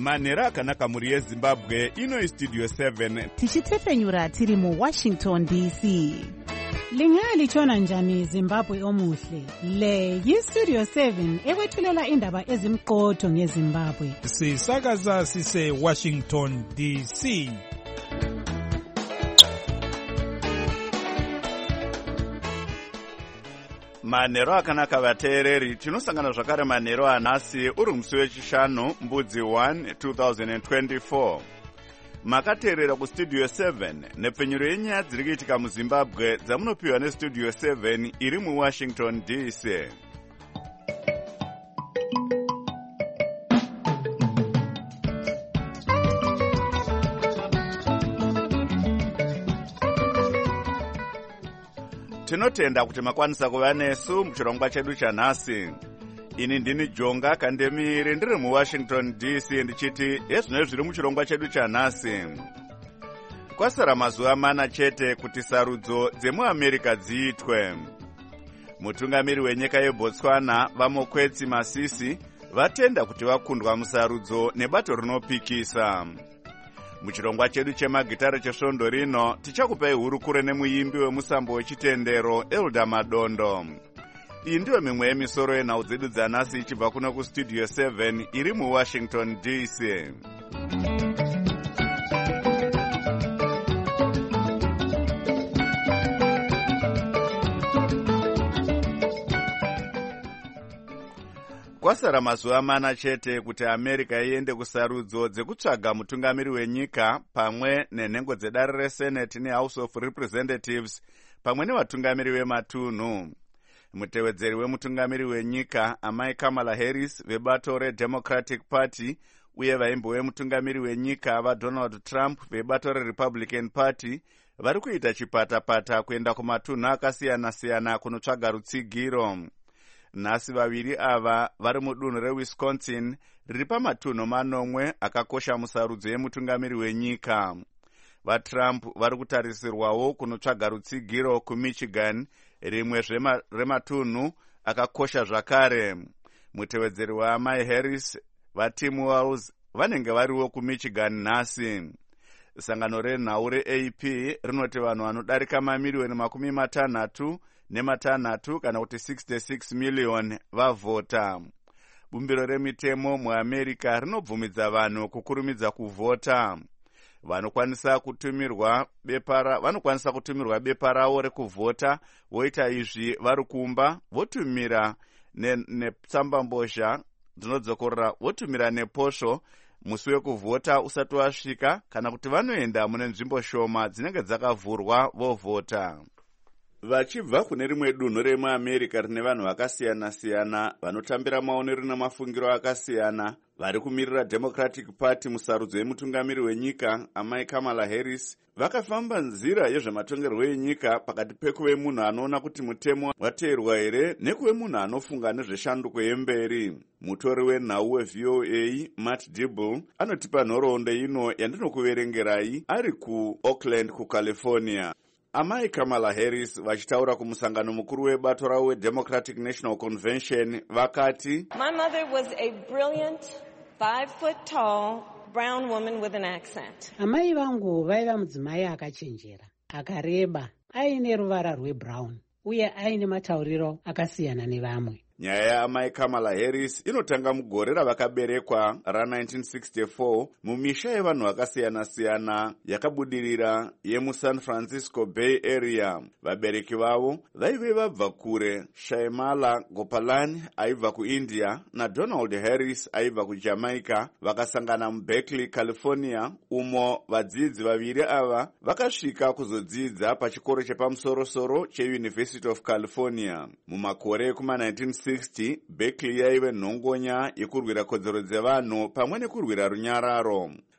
manhero akanaka mhuri yezimbabwe. Ino Studio 7 tichitefenyura tiri muWashington DC. Lingalitshona njani Zimbabwe omuhle? Le yiStudio 7 ekwethulela indaba ezimqotho ngeZimbabwe. Sisakaza sise Washington DC. manhero akanaka vateereri. Tinosangana zvakare manhero anhasi uri musi wechishanu mbudzi 1 2024. Makateerera kuStudio 7 nepfenyuro yenyaya dziri kuitika muZimbabwe dzamunopiwa neStudio 7 iri muWashington DC. Tinotenda kuti makwanisa kuva nesu muchirongwa chedu chanhasi. Ini ndini Jonga Kandemiri ndiri muWashington DC ndichiti ezvino zviri muchirongwa chedu chanhasi. Kwasara mazuva mana chete kuti sarudzo dzemuAmerica dziitwe. Mutungamiri wenyika yeBotswana Vamokwetsi Masisi vatenda kuti vakundwa musarudzo nebato rinopikisa. Muchirongwa chedu chemagitare chesvondo rino tichakupai hurukure nemuimbi wemusambo wechitendero Elda Madondo. Iyi ndiyo mimwe yemisoro yenhau dzedu dzanhasi ichibva kuno kuStudio 7 iri muWashington DC. Kwasara mazuva mana chete kuti America iende kusarudzo dzekutsvaga mutungamiri wenyika pamwe nenhengo dzedare reSenate neHouse of Representatives pamwe nevatungamiri vematunhu. Mutevedzeri wemutungamiri wenyika amai Kamala Harris vebato reDemocratic Party uye vaimbo vemutungamiri wenyika vaDonald Trump vebato reRepublican Party vari kuita chipatapata kuenda kumatunhu akasiyana-siyana kunotsvaga rutsigiro. Nhasi vaviri ava vari mudunhu reWisconsin riri pamatunhu manomwe akakosha musarudzo yemutungamiri wenyika. VaTrump vari kutarisirwawo kunotsvaga rutsigiro kuMichigan, rimwe rematunhu akakosha zvakare. Mutevedzeri waamai Harris vaTim Walz vanenge variwo kuMichigan nhasi. Sangano renhau reAP rinoti vanhu vanodarika mamiliyoni 56 kana kuti 66 miliyoni vavhota. Bumbiro remitemo muAmerica rinobvumidza vanhu kukurumidza kuvhota. Vanokwanisa kutumirwa bepa ravo rekuvhota, voita izvi vari kumba, votumira netsambambozha dzinodzokorora, votumira neposho musi wekuvhota usati wasvika, kana kuti vanoenda mune nzvimbo shoma dzinenge dzakavhurwa vovhota. Vachibva kune rimwe dunhu remuAmerica rine vanhu vakasiyana-siyana vanotambira maonero nemafungiro akasiyana vari kumirira Democratic Party musarudzo yemutungamiri wenyika amai Kamala Harris vakafamba nzira yezvematongerwo enyika pakati pekuve munhu anoona kuti mutemo wateerwa here nekuve munhu anofunga nezveshanduko yemberi. Mutori wenhau weVOA Matt Dibble anotipa nhoroondo ino yandinokuverengerai ari kuOakland kuCalifornia. Amai Kamala Harris vachitaura kumusangano mukuru webato ravo weDemocratic National Convention vakati, My mother was a brilliant 5-foot-tall brown woman with an accent. Amai vangu vaiva mudzimai akachenjera, akareba, aine ruvara rwebrown uye aine matauriro akasiyana nevamwe. Nyaya yaamai Kamala Harris inotanga mugore ravakaberekwa ra1964 mumisha yevanhu vakasiyana-siyana yakabudirira yemuSan Francisco Bay Area. Vabereki vavo vaive vabva kure, Shyamala Gopalan aibva kuIndia naDonald Harris aibva kuJamaica, vakasangana muBerkeley, California, umo vadzidzi vaviri ava vakasvika kuzodzidza pachikoro chepamusoro-soro cheUniversity of California. Mumakore kuma-1960 Berkeley yaive nhongonya yekurwira kodzero dzevanhu pamwe nekurwira runyararo.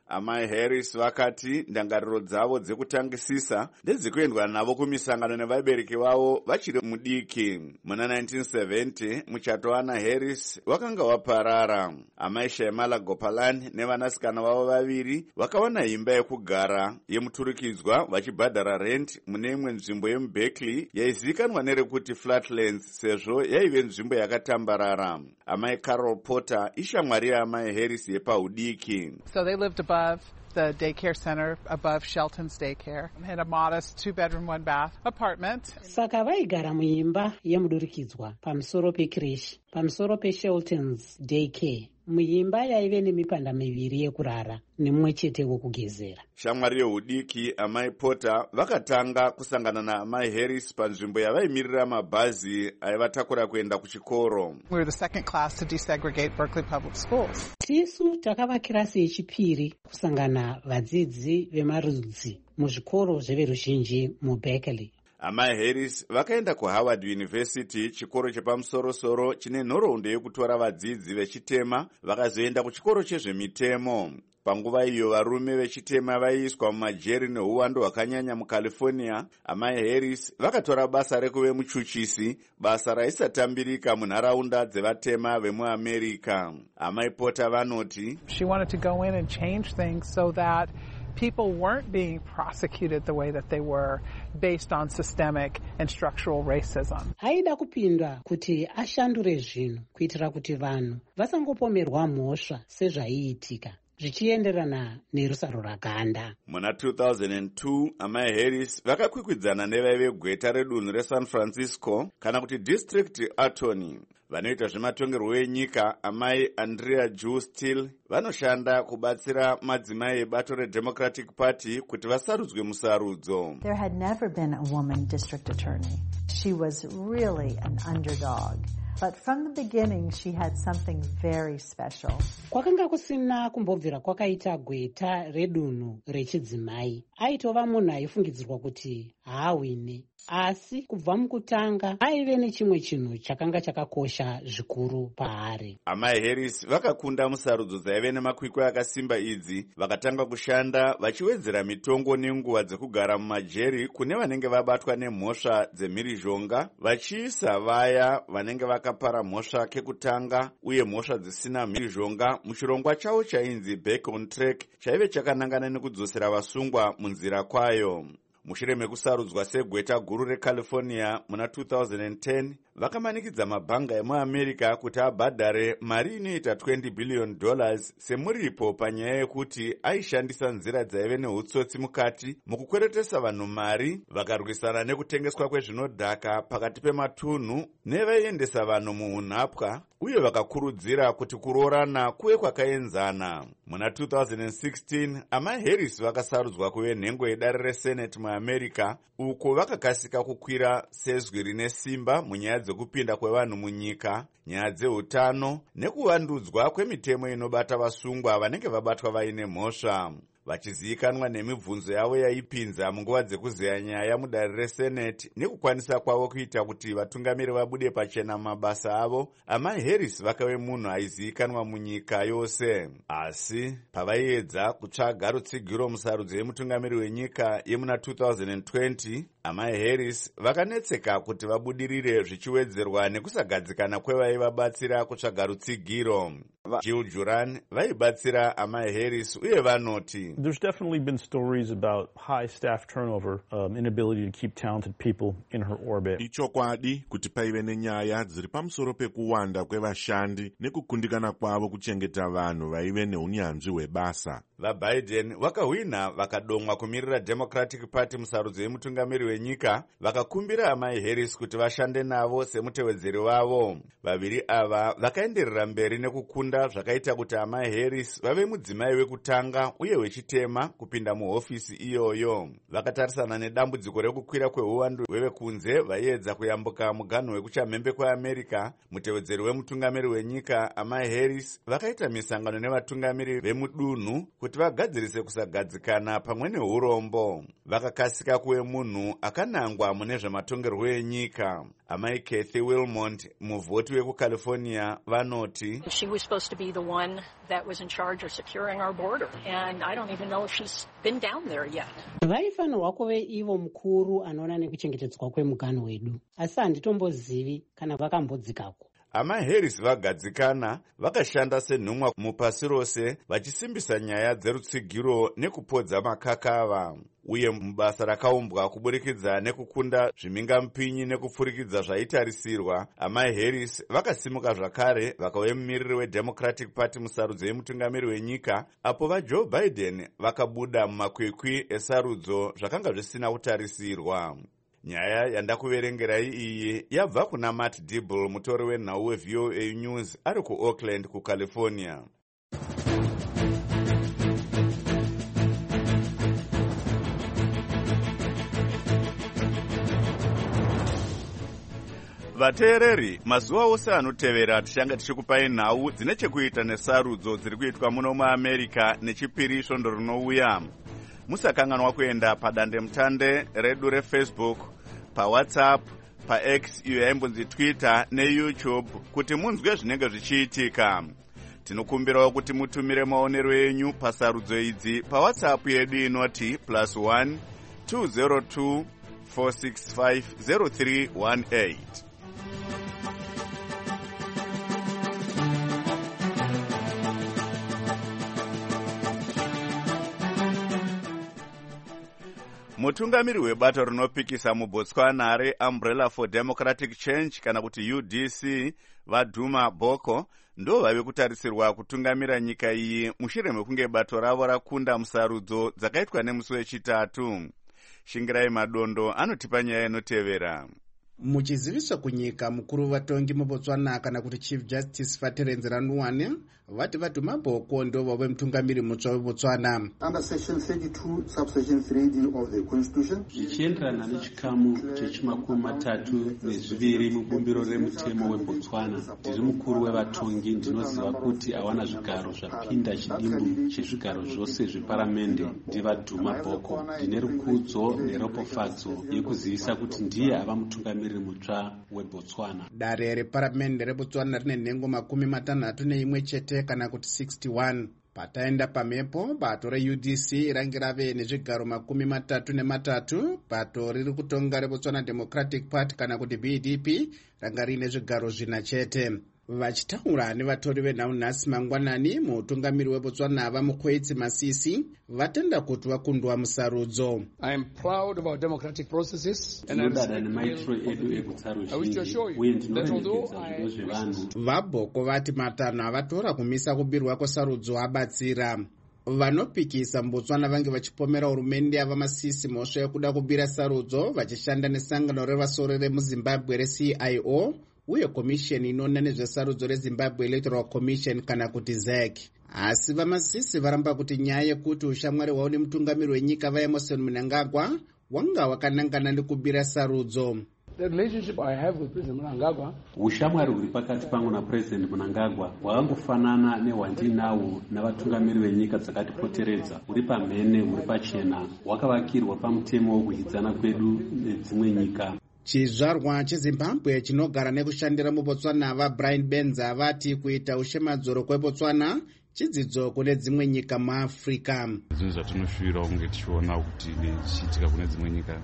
Amai Harris vakati ndangariro dzavo dzekutangisisa ndedzekuendwa navo kumisangano nevabereki vavo vachiri mudiki. Muna 1970 muchato waAnna Harris wakanga waparara. Amai Shamala Gopalan nevanasikana vavo vaviri vakawana imba yekugara yemuturikidzwa vachibhadhara rent mune imwe nzvimbo yemuBerkeley yaizivikanwa nerekuti Flatlands sezvo yaive nzvimbo yakatambarara. Amai Carol Porter ishamwari yaamai Harris yepaudiki. So they lived above the daycare center, above Shelton's daycare, had a modest 2-bedroom, 1-bath apartment. Saka vaigara muimba yemudurikidzwa pamusoro pekreshi, pamusoro peShelton's daycare. Muimba yaive nemipanda miviri yekurara nemumwe chete wokugezera. Shamwari yeudiki amai Porter vakatanga kusangana naamai Harris panzvimbo yavaimirira mabhazi aivatakura kuenda kuchikoro. We were the second class to desegregate Berkeley Public Schools. Tisu takava kirasi yechipiri kusangana vadzidzi vemarudzi muzvikoro zveveruzhinji muBerkeley. Amai Harris vakaenda kuHoward University, chikoro chepamusoro-soro chine nhoroondo yekutora vadzidzi vechitema, vakazoenda kuchikoro chezvemitemo. Panguva iyo varume vechitema vaiiswa mumajeri neuwando hwakanyanya muCalifornia. Amai Harris vakatora basa rekuve muchuchisi, basa raisatambirika munharaunda dzevatema vemuAmerica. Amai Porter vanoti, She wanted to go in and change things so that people weren't being prosecuted the way that they were based on systemic and structural racism. Haida kupinda kuti ashandure zvinhu kuitira kuti vanhu vasangopomerwa mhosva sezvaiitika zvichienderana nerusaro raganda. Muna 2002 amai Harris vakakwikwidzana nevaive gweta redunhu reSan Francisco kana kuti District Attorney. Vanoita zvematongerwo enyika amai Andrea Jewel Still vanoshanda kubatsira madzimai ebato reDemocratic Party kuti vasarudzwe musarudzo. There had never been a woman district attorney. She was really an underdog. But from the beginning, she had something very special. Kwakanga kusina kumbobvira kwakaita gweta redunhu rechidzimai. Aitova munhu aifungidzirwa kuti haawine. Asi kubva mukutanga aive nechimwe chinhu chakanga chakakosha zvikuru paari. Amai Harris vakakunda musarudzo dzaive nemakwikwi akasimba idzi, vakatanga kushanda vachiwedzera mitongo nenguva dzekugara mumajeri kune vanenge vabatwa nemhosva dzemhirizhonga, vachiisa vaya vanenge vakapara mhosva kekutanga uye mhosva dzisina mhirizhonga muchirongwa chavo chainzi Back on Track, chaive chakanangana nekudzosera vasungwa munzira kwayo. Mushure mekusarudzwa segweta guru reCalifornia muna 2010, vakamanikidza mabhanga emuAmerica kuti abhadhare mari inoita $20 billion semuripo panyaya yekuti aishandisa nzira dzaive nehutsotsi mukati mukukweretesa vanhu mari, vakarwisana nekutengeswa kwezvinodhaka pakati pematunhu nevaiendesa vanhu muunhapwa, uye vakakurudzira kuti kuroorana kuve kwakaenzana. Muna 2016 amai Harris vakasarudzwa kuve nhengo yedare reSenate muAmerica, uko vakakasika kukwira sezwi rine simba munyaya dzekupinda kwevanhu munyika, nyaya dzeutano nekuvandudzwa kwemitemo inobata vasungwa vanenge vabatwa vaine mhosva. Vachizivikanwa nemibvunzo yavo yaipinza munguva dzekuzeya nyaya mudare reSenate nekukwanisa kwavo kuita kuti vatungamiri vabude pachena mabasa avo, amai Harris vakave munhu aizivikanwa munyika yose. Asi pavaiedza kutsvaga rutsigiro musarudzo yemutungamiri wenyika yemuna 2020, amai Harris vakanetseka kuti vabudirire zvichiwedzerwa nekusagadzikana kwevaivabatsira kutsvaga rutsigiro. Jill Juran vaibatsira amai Harris uye vanoti, There's definitely been stories about high staff turnover, inability to keep talented people in her orbit. Ichokwadi kuti paive nenyaya dziri pamusoro pekuwanda kwevashandi nekukundikana kwavo kuchengeta vanhu vaive neunyanzvi hwebasa. VaBiden vakahwina vakadomwa kumirira Democratic Party musarudzo yemutungamiri wenyika, vakakumbira amai Harris kuti vashande navo semutevedzeri wavo. Vaviri ava vakaenderera mberi nekukunda zvakaita kuti amai Harris vave mudzimai wekutanga uye wechitema kupinda muhofisi iyoyo. Vakatarisana nedambudziko rekukwira kweuwandu hwevekunze vaiedza kuyambuka muganhu wekuchamhembe kweAmerica. Mutevedzeri wemutungamiri wenyika amai Harris vakaita misangano nevatungamiri vemudunhu kuti vagadzirise kusagadzikana pamwe neurombo. Vakakasika kuve munhu akanangwa mune zvematongerwo enyika. amai Kathy Wilmont, muvhoti wekucalifornia, vanoti she was supposed to be the one that was in charge of securing our border, and I don't even know if she's been down there yet. Vaifanirwa kuve ivo mukuru anoona nekuchengetedzwa kwemuganhu wedu, asi handitombozivi kana vakambodzikako. amaHarris vagadzikana vakashanda senhumwa mupasi rose vachisimbisa nyaya dzerutsigiro nekupodza makakava, uye mubasa rakaumbwa kuburikidza nekukunda zvimingamupinyi nekupfurikidza zvaitarisirwa. amaHarris vakasimuka zvakare vakauya mumiriri weDemocratic Party musarudzo yemutungamiri wenyika, apo vaJoe Biden vakabuda mumakwikwi esarudzo zvakanga zvisina kutarisirwa. Nyaya yandakuverengerai iyi yabva kuna Matt Dibble, mutori wenhau weVOA News ari kuOakland kuCalifornia. Vateereri, mazuva ose anotevera tichanga tichikupai nhau dzine chekuita nesarudzo dziri kuitwa muno muAmerica nechipiri svondo rinouya. Musakanganwa kuenda padandemutande redu reFacebook, paWhatsApp, paX iyo yaimbonzi Twitter neYouTube kuti munzwe zvinenge zvichiitika. Tinokumbirawo kuti mutumire maonero enyu pasarudzo idzi paWhatsApp yedu inoti +1 202 465 0318. Mutungamiri webato rinopikisa muBotswana reUmbrella for Democratic Change kana kuti UDC, vaDuma Boko, ndo vave kutarisirwa kutungamira nyika iyi mushure mekunge bato ravo rakunda musarudzo dzakaitwa nemusi wechitatu. Shingirai Madondo anotipa nyaya inotevera. Muchiziviswa kunyika, mukuru vatongi muBotswana kana kuti Chief Justice Faterenze Ranuwane vati vaDuma Boko ndo vave mutungamiri mutsva weBotswana. Under section 32 subsection 3D of the constitution, zvichienderana nechikamu chechimakumi matatu nezviviri mubumbiro remutemo weBotswana, ndiri mukuru wevatongi ndinoziva kuti hawana zvigaro zvapinda chidimbu chezvigaro zvose zveparamende ndivaDuma Boko. Ndine rukudzo neropofadzo yekuzivisa kuti ndiye ava mutungamiri mutsva weBotswana. Dare reparamende reBotswana rine nhengo 61 chete kana kuti 61. Pataenda pamhepo, bato reUDC range rave nezvigaro 33. Bato riri kutonga reBotswana Democratic Party kana kuti BDP ranga rine zvigaro 4 chete. Vachitaura nevatori venhau nhasi mangwanani, mutungamiri weBotswana vaMukweitsi Masisi vatenda kuti vakundwa musarudzo. I am proud of our democratic processes and ndinodada nemaitiro edu ekutsaruzhinji uye ndinoremekedza zvido zvevanhu. VaBoko vati matanho avatora kumisa kubirwa kwesarudzo abatsira. Vanopikisa muBotswana vange vachipomera hurumende yavaMasisi mhosva yekuda kubira sarudzo, vachishanda nesangano revasori remuZimbabwe reCIO uye komisheni inoona nezvesarudzo reZimbabwe Electoral Commission kana kuti ZEC. Asi vaMasisi varamba kuti nyaya yekuti ushamwari hwavo nemutungamiri wenyika vaEmmerson Mnangagwa wanga wakanangana nekubira sarudzo. The relationship I have with President Mnangagwa, ushamwari huri pakati pangu naPresident Mnangagwa hwakangofanana nehwandinawo navatungamiri venyika dzakatipoteredza, huri pamhene, huri pachena, hwakavakirwa pamutemo wekuhidzana kwedu nedzimwe nyika. Chizvarwa cheZimbabwe chinogara nekushandira muBotswana vaBrian Benza vati kuita ushemadzoro kweBotswana chidzidzo kune dzimwe nyika muAfrica. Zvinhu zvatinoshuvira kunge tichiona kuti zvichiitika kune dzimwe nyika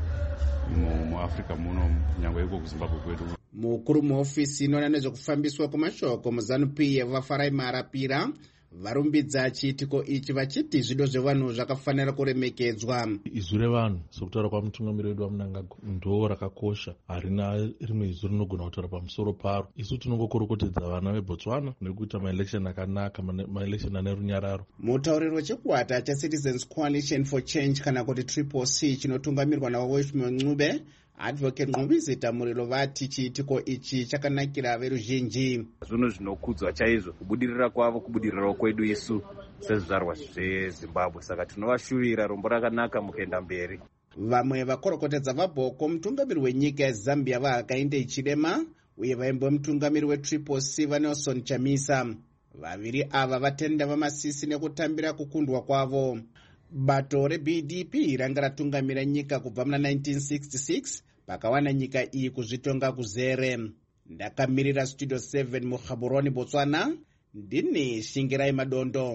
muAfrica muno, nyangwe iko kuZimbabwe kwedu. Mukuru muofisi inoona nezvekufambiswa kwemashoko muZANU-PF vaFarai Marapira varumbidza chiitiko ichi vachiti zvido zvevanhu zvakafanira kuremekedzwa. Izwi revanhu sokutaura kwamutungamiri wedu waMnangagwa ndo rakakosha, harina rimwe izwi rinogona kutaura pamusoro paro. Isu tinongokorokotedza vana veBotswana nekuita maelection akanaka, maelection ane runyararo. Mutauriri wechikwata chaCitizens Coalition for Change kana kuti CCC chinotungamirwa naWashington Ncube, Advocate Nqubizita Murilo vati chiitiko ichi chakanakira veruzhinji. Zvinhu zvinokudzwa chaizvo kubudirira kwavo, kubudirira kwedu isu sezvizvarwa zveZimbabwe, saka tinovashuvira rombo rakanaka mukuenda mberi. Vamwe vakorokotedza vaBoko mutungamiri wenyika yeZambia vaHakainde Hichilema uye vaimbo mutungamiri weCCC vaNelson Chamisa. Vaviri ava vatenda vaMasisi nekutambira kukundwa kwavo. Bato reBDP ranga ratungamira nyika kubva muna 1966 pakawana nyika iyi kuzvitonga kuzere. Ndakamirira Studio 7 muGaborone, Botswana, ndini Shingirai Madondo.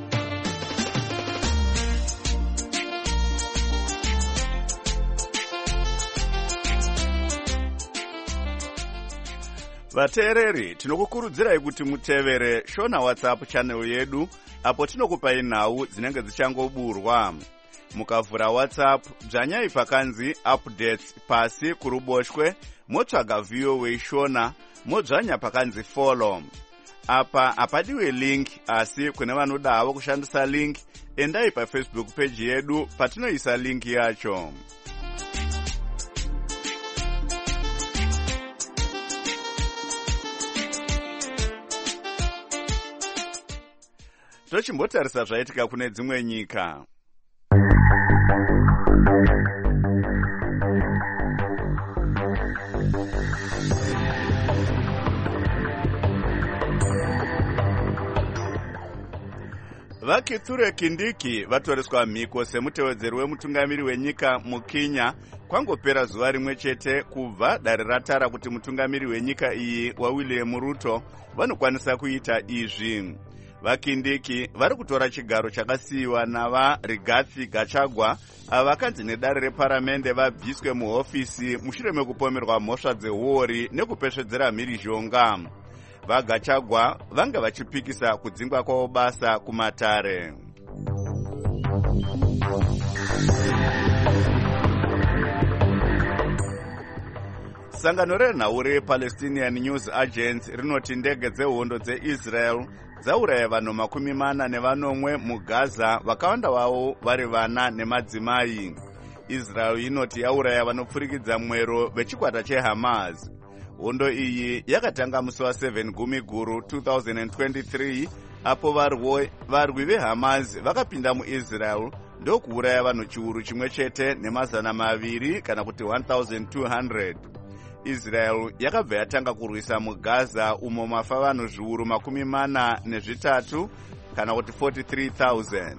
Vateereri, tinokukurudzirai kuti mutevere Shona WhatsApp channel yedu apo tinokupai nhau dzinenge dzichangoburwa. Mukavhura WhatsApp, dzvanyai pakanzi updates pasi kuruboshwe, motsvaga VOA Shona, modzvanya pakanzi follow. Apa apadiwe link, asi kune vanodawo kushandisa link, endai paFacebook page yedu patinoisa link yacho. Tochimbotarisa zvaitika kune dzimwe nyika. Vakitsure Kindiki vatoreswa mhiko semutevedzeri wemutungamiri wenyika muKenya kwangopera zuva rimwe chete kubva dare ratara kuti mutungamiri wenyika iyi waWilliam Ruto vanokwanisa kuita izvi. VaKindiki vari kutora chigaro chakasiyiwa navaRigathi Gachagua ava vakanzi nedare reparamende vabviswe muhofisi mushure mekupomerwa mhosva dzehuori nekupesvedzera mhirizhonga. VaGachagua vanga vachipikisa kudzingwa kwavo basa kumatare. Sangano renhau rePalestinian News Agency rinoti ndege dzehondo dzeIsrael dzauraya vanhu 40 muGaza, vakawanda wavo vari vana nemadzimai. Israel inoti yauraya vanopfurikidza mwero vechikwata cheHamas. Hondo iyi yakatanga musi wa7 Gumiguru 2023 apo varwi veHamas vakapinda muIsrael ndokuuraya vanhu chiuru chimwe chete nemazana maviri kana kuti 1200. Israel yakabva yatanga kurwisa muGaza umo mafa vanhu zviuru 43 kana kuti 43,000.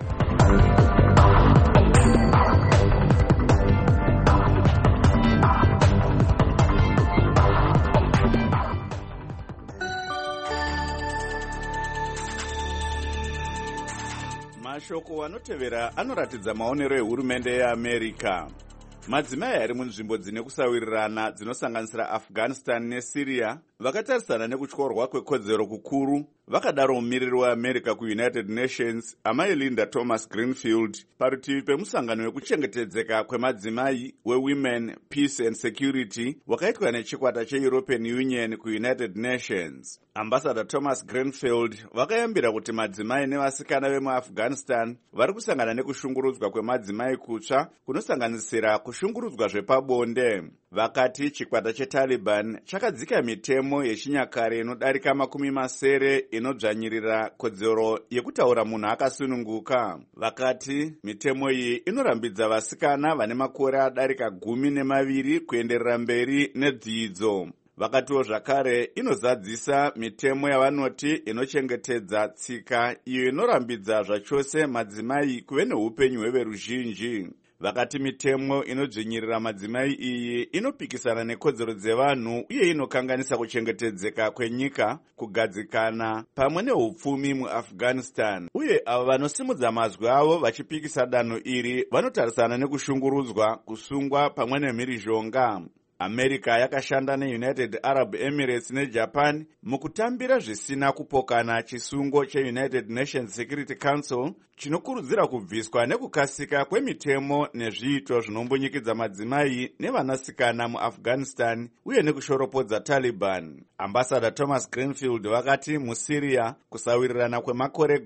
Mashoko anotevera anoratidza maonero ehurumende yeAmerica. Madzimai ari munzvimbo dzine kusawirirana dzinosanganisira Afghanistan neSyria vakatarisana nekutyorwa kwekodzero kukuru vakadaro mumiriri weAmerica kuUnited Nations amai Linda Thomas Greenfield parutivi pemusangano wekuchengetedzeka kwemadzimai weWomen, Peace and Security wakaitwa nechikwata cheEuropean Union kuUnited Nations. Ambassador Thomas Greenfield vakayambira kuti madzimai nevasikana vemuAfghanistan vari kusangana nekushungurudzwa kwemadzimai kutsva kunosanganisira kushungurudzwa zvepabonde. Vakati chikwata cheTaliban chakadzika mitemo yechinyakare inodarika 70 inodzvanyirira kodzero yekutaura munhu akasununguka. Vakati mitemo iyi inorambidza vasikana vane makore adarika 12 kuenderera mberi nedzidzo. Vakatiwo zvakare inozadzisa mitemo yavanoti inochengetedza tsika iyo inorambidza zvachose madzimai kuve neupenyu hweveruzhinji. Vakati mitemo inodzvinyirira madzimai iyi inopikisana nekodzero dzevanhu uye inokanganisa kuchengetedzeka kwenyika, kugadzikana pamwe neupfumi muAfghanistan. Uye avo vanosimudza mazwi avo vachipikisa danho iri vanotarisana nekushungurudzwa, kusungwa pamwe nemhirizhonga. America yakashanda neUnited Arab Emirates neJapan mukutambira zvisina kupokana chisungo cheUnited Nations Security Council chinokurudzira kubviswa nekukasika kwemitemo nezviito zvinombonyikidza madzimai nevanasikana muAfghanistan uye nekushoropodza Taliban. Ambassador Thomas Greenfield vakati muSyria kusawirirana kwemakore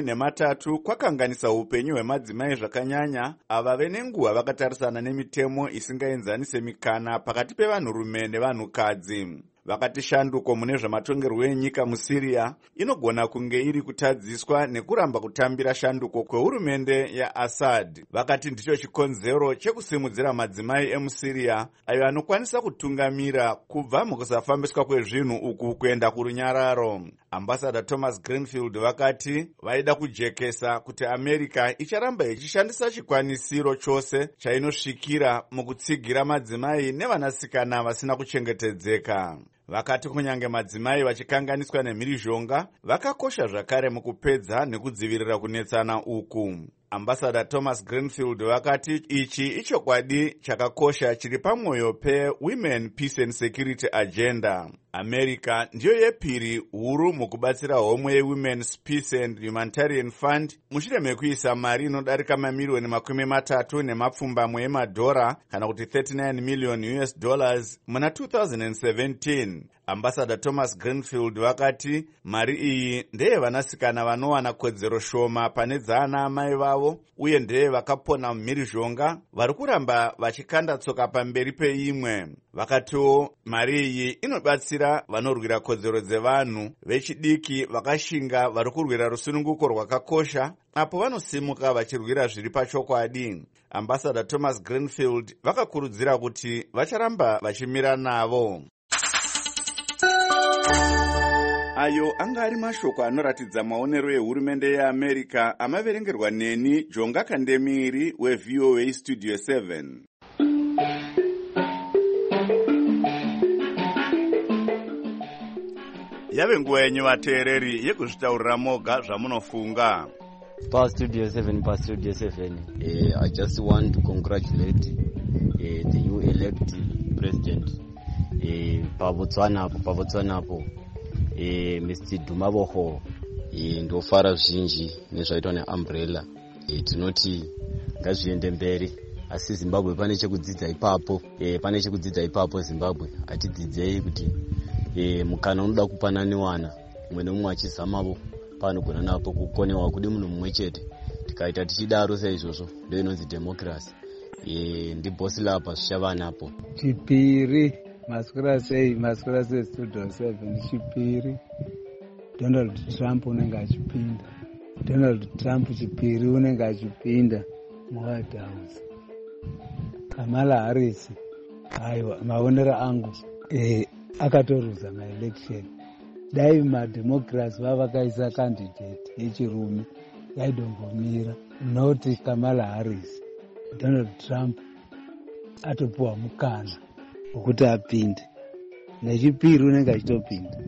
13 kwakanganisa upenyu hwemadzimai zvakanyanya, ava venenguva vakatarisana nemitemo isingaenzanise mikana pakati pevanhurume nevanhukadzi. vakati shanduko mune zvamatongerwo enyika muSyria inogona kunge iri kutadziswa nekuramba kutambira shanduko kwehurumende yaAssad. Vakati ndicho chikonzero chekusimudzira madzimai emuSyria ayo anokwanisa kutungamira kubva mukusafambiswa kwezvinhu uku kuenda kurunyararo. Ambassador Thomas Greenfield vakati vaida kujekesa kuti America icharamba ichishandisa chikwanisiro chose chainosvikira mukutsigira madzimai nevanasikana vasina kuchengetedzeka. Vakati kunyange madzimai vachikanganiswa nemhirizhonga vakakosha zvakare mukupedza nekudzivirira kunetsana uku. Ambassador Thomas Greenfield vakati ichi ichokwadi chakakosha chiri pamwoyo pe-Women, Peace and Security Agenda. America ndiyo yepiri huru mukubatsira homwe ye-Women's Peace and Humanitarian Fund mushure mekuisa mari inodarika mamiliyoni $30 emadhora kana kuti $39 million muna 2017. Ambassador Thomas Greenfield vakati mari iyi ndeye vanasikana vanowana kodzero shoma pane dzaana amai vavo uye ndeye vakapona mumhirizhonga vari kuramba vachikanda tsoka pamberi peimwe. Vakatiwo mari iyi inobatsira vanorwira kodzero dzevanhu vechidiki vakashinga vari kurwira rusununguko rwakakosha apo vanosimuka vachirwira zviri pachokwadi. Ambassador Thomas Greenfield vakakurudzira kuti vacharamba vachimira navo. Ayo anga ari mashoko anoratidza maonero ehurumende yeAmerica amaverengerwa neni Jonga Kandemiri weVOA Studio 7. Yave nguva yenyu vateereri yekuzvitaurira moga zvamunofunga. Pa Studio 7. I just want to congratulate the new elect president paBotswana apo Mr. Dumavoho ndofara zvizhinji nezvaitwa neumbrella. Tinoti ngazviende mberi, asi Zimbabwe pane chekudzidza ipapo. Zimbabwe atidzidzei kuti mukana unoda kupananiwana, umwe nomumwe achizamapo panogona napo kukonewa kudi munhu mumwe chete. Tikaita tichidaro saizvozvo ndio inonzi democracy. Ndibosi lapa zvichava napo. Chipiri masikira sei Studio 7 chipiri Donald Trump unenge achipinda. Donald Trump chipiri unenge achipinda muWhite House. Kamala Harris aiwa maonero angu akatoruza maelection. Dai mademocrats vakaisa candidate yechirume yaidombomira, not Kamala Harris. Donald Trump atopuwa mukana wekuti apinde, nechipiri unenge achitopinda.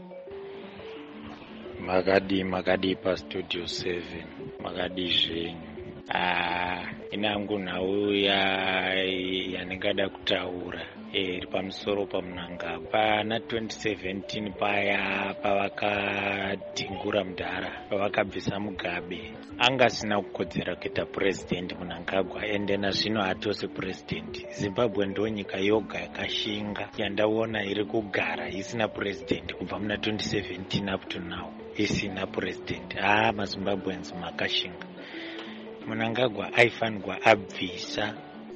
Makadi pa Studio 7 makadi zvenyu. Inangu nhau yaningada kutaura iri pamusoro paMnangagwa pana 2017 paya pavakadhingura Mudhara, pavakabvisa Mugabe. Anga asina kukodzera kuita president Mnangagwa, ende nazvino hatose president. Zimbabwe ndo nyika yoga yakashinga yandaona iri kugara isina president kubva muna 2017 up to now, isina president. maZimbabweans makashinga. Mnangagwa aifanirwa abvisa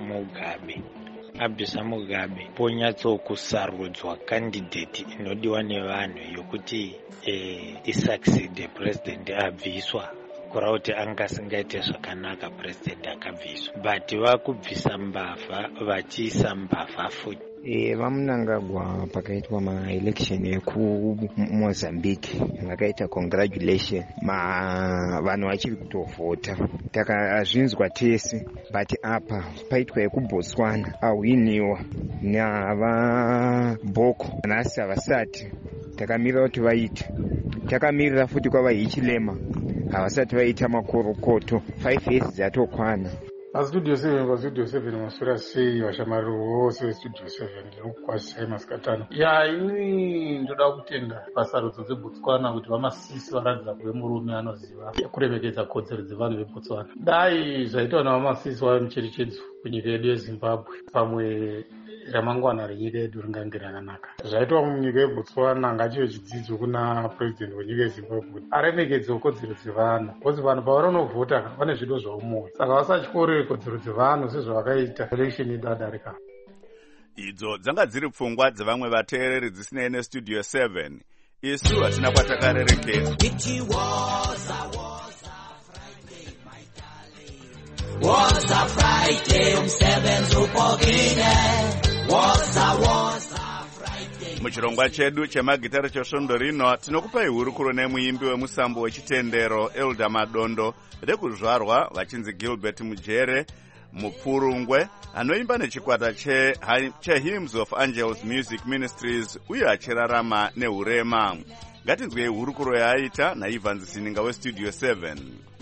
Mugabe ponyatsokusarudzwa candidate inodiwa nevanhu yokuti isucceed president abviswa, kureva kuti anga asingaite zvakanaka president akabviswa, but vakubvisa mbavha vachiisa mbavha futi. VaMnangagwa pakaitwa maelection ekuMozambique vakaita congratulation vanhu vachiri kutovhota, takazvinzwa tese, but apa paitwa ekuBotswana ahwiniwa navabhoko, nhasi havasati. Takamirira kuti vaite, takamirira futi kwavahichilema havasati vaita makorokoto. 5 years dzatokwana. Studio 7 masura sei vashamari vose veStudio 7 ndinokukwazisai masikatano. Ini ndoda kutenda pasarudzo dzeBotswana kuti vamasisi varatidza kuve murume anoziva kuremekedza kodzero dzevanhu veBotswana. Dai zvaitwa navamasisi vave mucherechedzo kunyika yedu yeZimbabwe, pamwe ramangwana renyika yedu ringange rakanaka. Zvaitwa munyika yeBotswana ngachive chidzidzo kuna president wenyika yeZimbabwe aremekedze kodzero dzevanhu, kuti vanhu pavanonovhota vane zvido zvaumoyo, saka vasatyorere kodzero dzevanhu sezvavakaita election yedu adarika. idzo dzanga dziri pfungwa dzevamwe vateereri dzisinei nestudio 7. isu hatina kwatakarerekeza. Was a Friday, umsebenzi upokile. Was a Friday. Muchirongwa chedu chemagitari chosvondo rino tinokupai hurukuro nemuimbi wemusambo wechitendero Elder Madondo rekuzvarwa vachinzi Gilbert Mujere Mupurungwe, anoimba nechikwata che-Hymns of Angels Music Ministries uye achirarama nehurema. Ngatinzwei hurukuro yaaita naIvan Zininga westudio 7.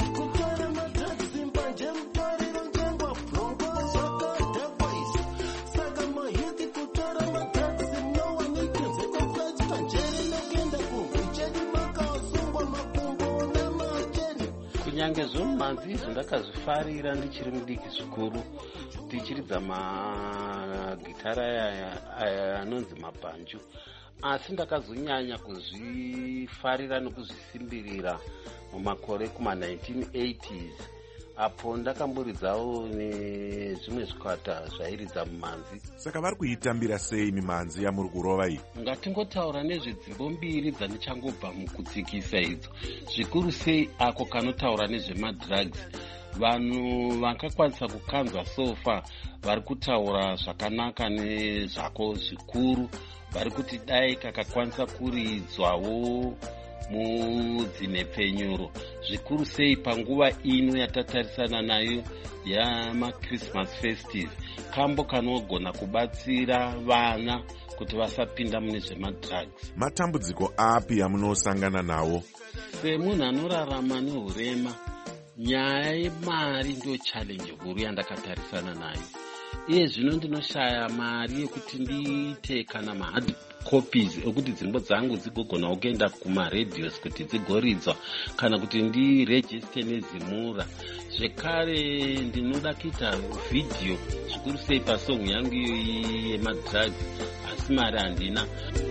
kunyange zvomumanzi izvo ndakazvifarira ndichiri mudiki zvikuru tichiridza magitara aya anonzi mabhanju, asi ndakazonyanya kuzvifarira nekuzvisimbirira mumakore kuma-1980s apo ndakamboridzawo nezvimwe zvikwata zvairidza mumanzi. Saka vari kuitambira sei mimanzi yamuri kurova iyi? Ngatingotaura nezvedzimbo mbiri dzandichangobva mukutsikisa idzo, zvikuru sei ako kanotaura nezvemadrugs. Vanhu vakakwanisa kukanzwa sofa vari kutaura zvakanaka nezvako zvikuru, vari kuti dai kakakwanisa kuridzwawo mudzinhepfenyuro, zvikuru sei panguva ino yatatarisana nayo yamachristmas festive, kambo kanogona kubatsira vana kuti vasapinda mune zvemadrugs. Matambudziko api amunosangana nawo? Semunhu anorarama nehurema, nyaya yemari ndio challenge huru yandakatarisana nayo. Iye zvino ndinoshaya mari yekuti ndiite kana mahard copies ekuti dzimbo dzangu dzigogona kuenda kumaradios kuti dzigoridzwa kana kuti ndiregister nezimura. Zvekare ndinoda kuita video zvikuru sei pasong yangu yemadrugs, asi mari handina.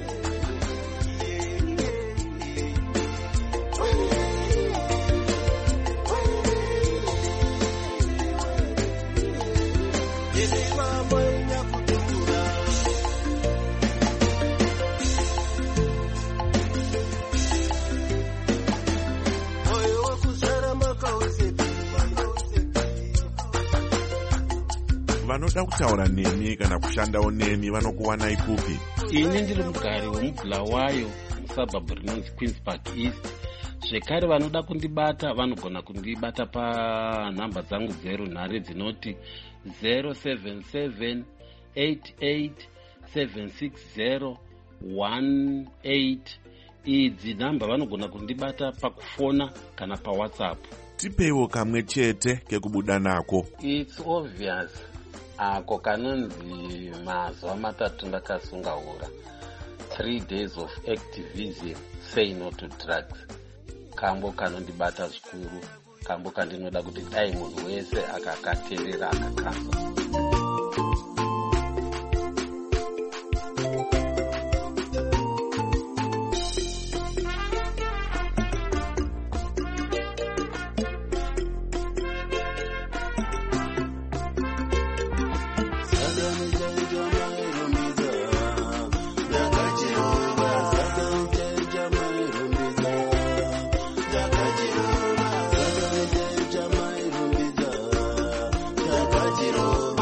Vanoda kutaura nemi kana kushandawo nemi vanokuwanai kupi? Ini ndiri mugari wemubulawayo musabhabhu rinonzi Queens Park East. Zvekare vanoda kundibata vanogona kundibata panhamba dzangu dzerunhare dzinoti 07788760118. Idzi nhamba vanogona kundibata pakufona kana paWhatsApp. Tipeiwo kamwe chete kekubuda nako. It's obvious. Ako kanonzi mazuva matatu ndakasungaura 3 days of activism, say no to drugs. Kambo kanondibata zvikuru, kambo kandinoda kuti dai munhu wese akakateerera akakanzwa. Chiro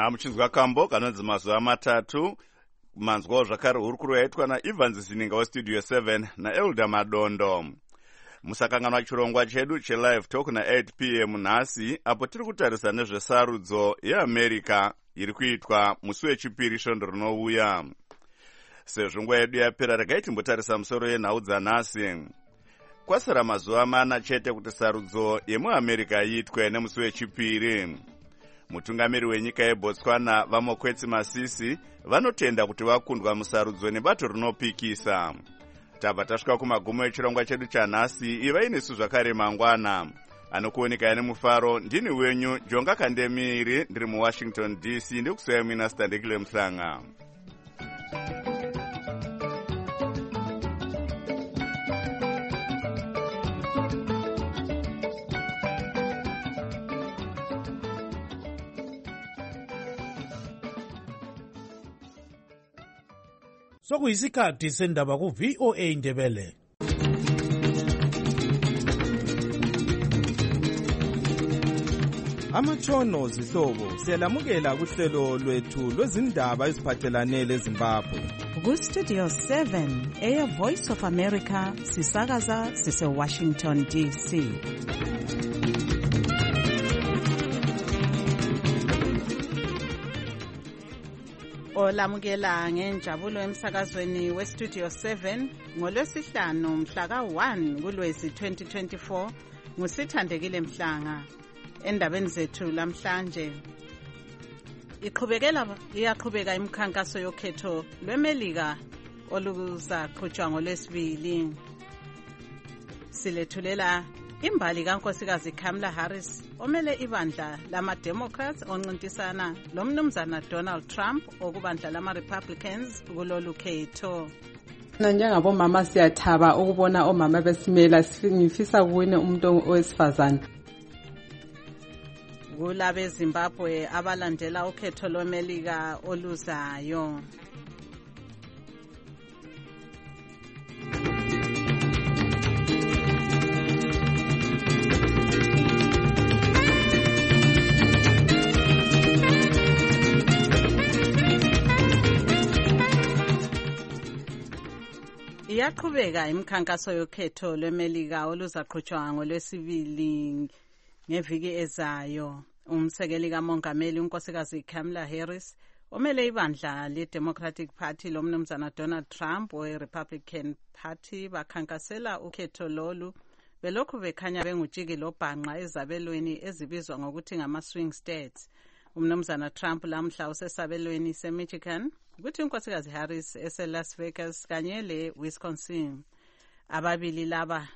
muchinzwa kambo kanonzi mazuva matatu. Manzwawo zvakare hurukuro yaitwa naIvans Zininga westudio 7 naElda Madondo. Musakanganwa chirongwa chedu chelive talk na8 p.m. nhasi, apo tiri kutarisa nezvesarudzo yeAmerica iri kuitwa musi wechipiri svondo rinouya. Sezvo nguva yedu yapera, regai timbotarisa musoro yenhau dzanhasi. Kwasara mazuva 4 chete kuti sarudzo yemuAmerica iitwe nemusi wechipiri. Mutungamiri wenyika yeBotswana Vamokwetsi Masisi vanotenda kuti vakundwa musarudzo nebato rinopikisa. Tabva tasvika kumagumo echirongwa chedu chanhasi. Ivai nesu zvakare mangwana. Anokuoneka nemufaro ndini wenyu Jonga Kandemiri, ndiri muWashington DC, ndikusaya mina Standekile Mhlanga. Sokuyisikhathi sendaba ku-VOA Indebele. Amatshono zihlobo siyalamukela kuhlelo lwethu lwezindaba eziphathelane leZimbabwe. Ku-Studio 7 Air Voice of America sisakaza sise-Washington DC. Olamukela ngenjabulo emsakazweni weStudio 7 ngoLwesihlanu mhla ka-1 kuLwezi 2024 nguSithandekile Mhlanga. Endabeni zethu lamhlanje iyaqhubeka imikhankaso yokhetho lweMelika oluzaqhutshwa ngoLwesibili. Silethulela imbali kaNkosikazi Kamala Harris omele ibandla lama-Democrats oncintisana lomnumzana Donald Trump okubandla lama-Republicans kulolu khetho. Njengabomama siyathaba ukubona omama besimela, ngifisa kuwine umuntu owesifazane. Kulabe Zimbabwe abalandela ukhetho lweMelika oluzayo. Iyaqhubeka imikhankaso yokhetho lweMelika oluzaqhutshwa ngoLwesibili ngeviki ezayo. Umsekeli kamongameli unkosikazi Kamala Harris omele ibandla le-Democratic Party lomnumzana Donald Trump we-Republican Party bakhankasela ukhetho lolu belokhu bekhanya bengujikile obhanqa ezabelweni ezibizwa ngokuthi ngama-swing states. Umnumzana Trump lamhla usesabelweni se-Michigan, kuthi unkosikazi Harris ese-Las Vegas kanye le-Wisconsin. Ababili laba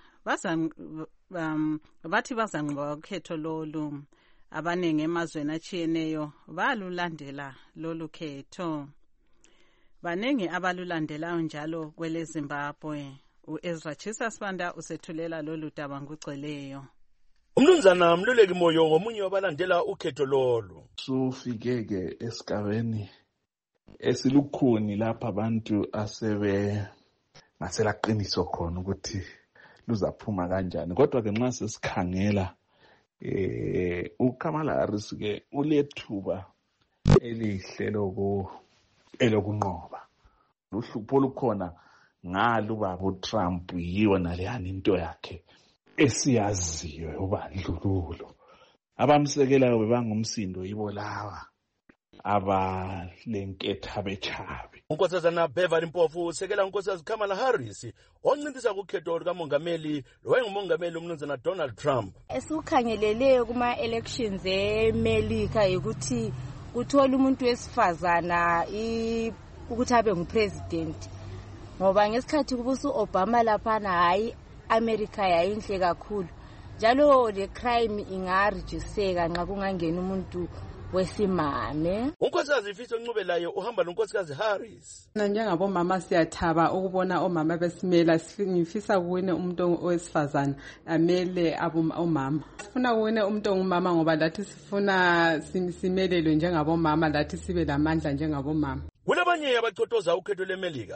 bathi bazanqoba ukhetho lolu. Abaningi emazweni achiyeneyo balulandela lolu khetho. Baningi abalulandelayo njalo kwele Zimbabwe. uEzra Chisasibanda usethulela lolu daba ngugcweleyo. Umnumzana Mluleki Moyo ngomunye wabalandela ukhetho lolu. Sufike esigabeni esilukhuni lapha abantu asebe ngaselaqiniso khona ukuthi luzaphuma kanjani. Kodwa ke nxa sesikhangela uKamala Harris ke ulethuba elihle elokunqoba. Uhlupho olukhona ngalo baba uTrump yiyo naleyani into yakhe esiyaziyo ubandlululo. Abamsekelayo bebangumsindo yibo lawa abalenketha bechabe. Unkosazana Beverly Mpofu usekela unkosikazi Kamala Harris oncintisa kukhetho likamongameli lowayengumongameli umnumzana Donald Trump. Esikukhangeleleyo kuma elections eMelika ukuthi kuthola umuntu wesifazana ukuthi abe ngupresident. Ngoba ngesikhathi kubusa uObama laphana hayi America yayinhle kakhulu. Njalo le crime ingarijiseka nxa kungangena umuntu wesimame. Unkosikazi Fiso Ncubelayo uhamba nonkosikazi Harris. Njengabomama siyathaba ukubona omama besimela, ngifisa kuwine umuntu owesifazane amele omama. Sifuna kuwine umuntu ongumama ngoba lathi sifuna simelelwe njengabomama, lathi sibe lamandla njengabomama. Kulabanye abacotoza ukhetho lweMelika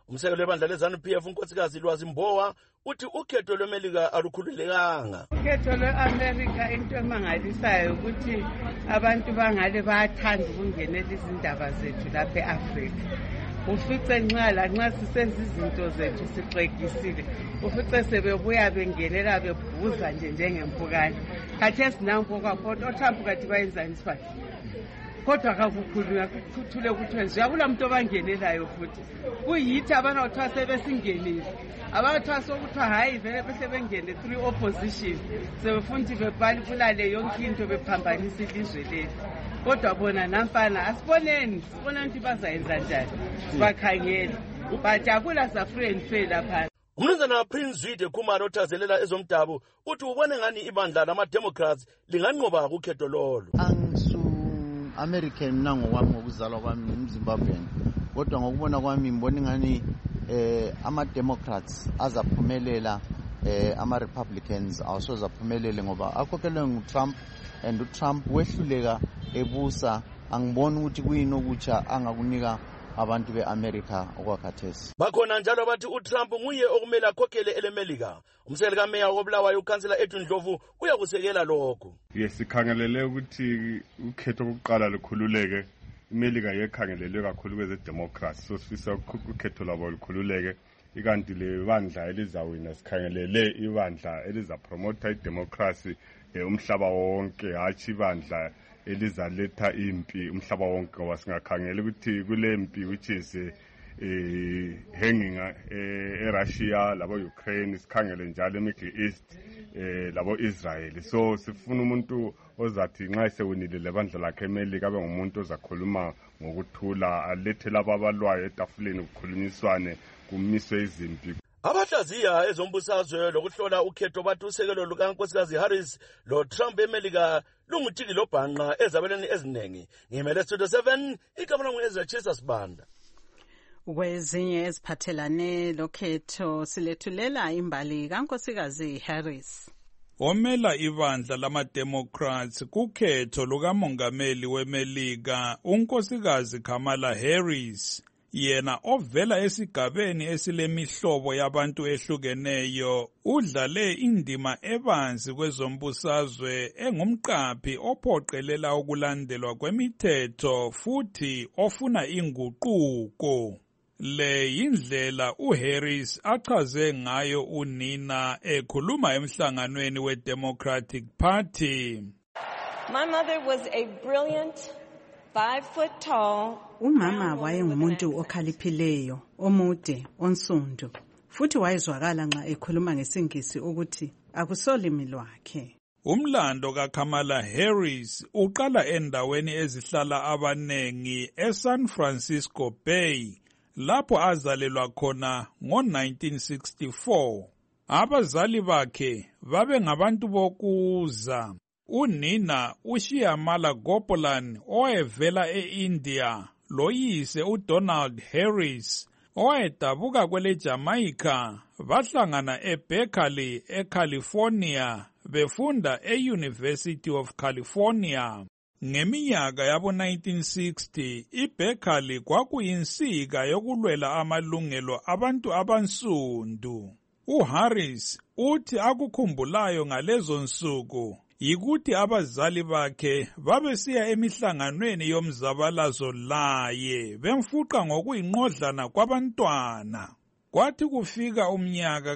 Umsekeli webandla leZANU-PF unkosikazi Lwazi Mbowa uthi ukhetho lweMelika alukhululekanga. Ukhetho lwe-Amerika into emangalisayo ukuthi abantu bangale bayathanda ukungenela izindaba zethu lapha e-Afrika. Ufice nxa sisenza izinto zethu sixekisile, ufice sebebuya bengenela bebhuza nje njengempukane. Khathesi nanku kwakhona oTrump kathi bayenzani isifathi. Kodwa akakukhulunywa kuthule kuthiwe uyabula umuntu obangenelayo futhi. Kuyithi abana othiwa sebesingenile. Abathiwa sokuthiwa hayi vele bese bengene through opposition. Sebefundi bebhali kulale yonke into bephambanisa ilizwe lethu. Kodwa bona namfana asiboneni ukuthi bazayenza njani. Bakhangela. Bajabula sa-free and fair lapha. Umnumzana Prince Zwide Khumalo othazelela ezomdabu uthi ubone ngani ibandla lama-Democrats linganqoba kukhetho lolo. American mina ngokwami ngokuzalwa kwami umZimbabwean, kodwa ngokubona kwami ngibona ngani ama-Democrats azaphumelela, ama-Republicans awusoze aphumelele ngoba akhokhelwe nguTrump, and uTrump wehluleka ebusa. Angiboni ukuthi kuyini okutsha angakunika abantu be-America okwakhathesi. Bakhona njalo bathi uTrump nguye okumele akhokhele eleMelika. Umsekeli kameya wobulawayo uKhansela Edwin Ndlovu uyakusekela lokho. Sikhangelele ukuthi ukhetho lokuqala lukhululeke. iMelika yekhangelelwe kakhulu kweze-Democrats, so sifisa ukhetho lwabo lukhululeke. Ikanti le bandla elizawina sikhangelele ibandla elizapromota idemocracy umhlaba wonke, hatshi ibandla elizaletha impi umhlaba wonke, ngoba singakhangela ukuthi kule mpi which is hanging eRussia labo Ukraine, sikhangele njalo eMiddle East labo Israel. So sifuna umuntu ozathi nxa esewinile lebandla lakhe eMelika abe ngumuntu ozakhuluma ngokuthula, alethe labo abalwayo etafuleni kukhulunyiswane kumiswe izimpi. Abahlaziya ezombusazwe lokuhlola ukhetho bathi usekelo lukaNkosikazi Harris lo Trump eMelika lungutiki lobhanqa ezabelweni eziningi. Ngimele Studio 7 igama langu Ezra Chisa Sibanda. Kwezinye eziphathelane lokhetho silethulela imbali kaNkosikazi Harris. Omela ibandla lama-Democrats kukhetho lukamongameli weMelika unkosikazi Kamala Harris, yena ovela esigabeni esilemihlobo yabantu ehlukeneyo, udlale indima ebanzi kwezombusazwe engumqaphi ophoqelela ukulandelwa kwemithetho futhi ofuna inguquko. Le yindlela uHarris achaze ngayo unina ekhuluma emhlanganweni weDemocratic Party. My mother was a brilliant 5 foot tall. Umama wayengumuntu okhaliphileyo, omude, onsundu, futhi wayezwakala nxa ekhuluma ngesingisi ukuthi akusolimi lwakhe. Umlando kaKamala Harris uqala endaweni ezihlala abanengi eSan Francisco Bay, lapho azalelwa khona ngo-1964. Abazali bakhe babe ngabantu bokuza. Unina uShyamala Gopalan owayevela eIndia, loyise uDonald Harris owayedabuka kweleJamaica, bahlangana eBerkeley eCalifornia befunda eUniversity of California. Ngeminyaka yabo 1960, iBerkeley kwakuyinsika yokulwela amalungelo abantu abansundu. uHarris uthi akukhumbulayo ngalezo nsuku yikuthi abazali bakhe babesiya emihlanganweni yomzabalazo laye bemfuqa ngokuyinqodlana kwabantwana. Kwathi kufika umnyaka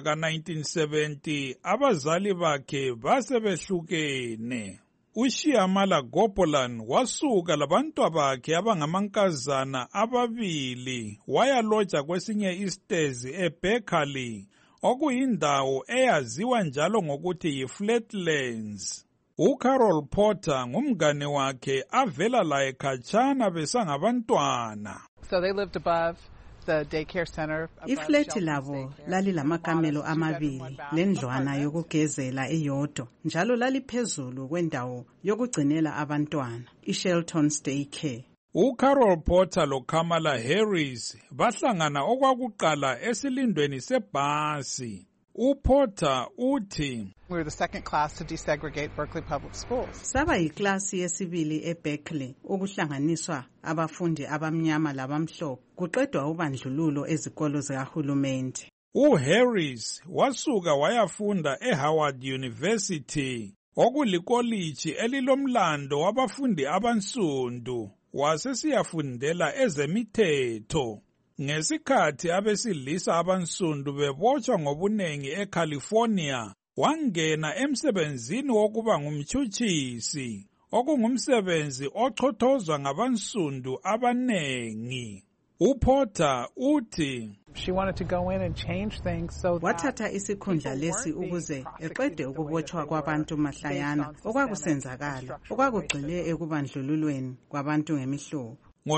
ka-1970 abazali bakhe basebehlukene. uShyamala Gopalan wasuka labantwa bakhe abangamankazana ababili wayaloja kwesinye isitezi eBerkeley, okuyindawo eyaziwa njalo ngokuthi yiFlatlands. uCarol Porter ngumngane wakhe avela laye khatshana besangabantwana. So they lived above the daycare center. Ifleti labo lalilamakamelo amabili lendlwana yokugezela eyodwa, njalo laliphezulu kwendawo yokugcinela abantwana, iShelton's Daycare. uCarol Porter loKamala Harris bahlangana okwakuqala esilindweni sebhasi. uPorter uthi We were the second class to desegregate Berkeley Public Schools. Saba yiklasi yesibili eBerkeley ukuhlanganiswa abafundi abamnyama labamhlophe kuqedwa ubandlululo ezikolo zikahulumende. uHarris wasuka wayafunda eHoward University okulikoliji elilomlando wabafundi abansundu wasesiyafundela ezemithetho. Ngesikhathi abesilisa abansundu bebotshwa ngobunengi eCalifornia, wangena emsebenzini wokuba ngumtshutshisi, okungumsebenzi ochothozwa ngabansundu abanengi. uPorter uthi She wanted to go in and change things so wathatha isikhundla lesi ukuze eqede ukubotshwa kwabantu mahlayana okwakusenzakala okwakugxile ekubandlululweni kwabantu ngemihlobo.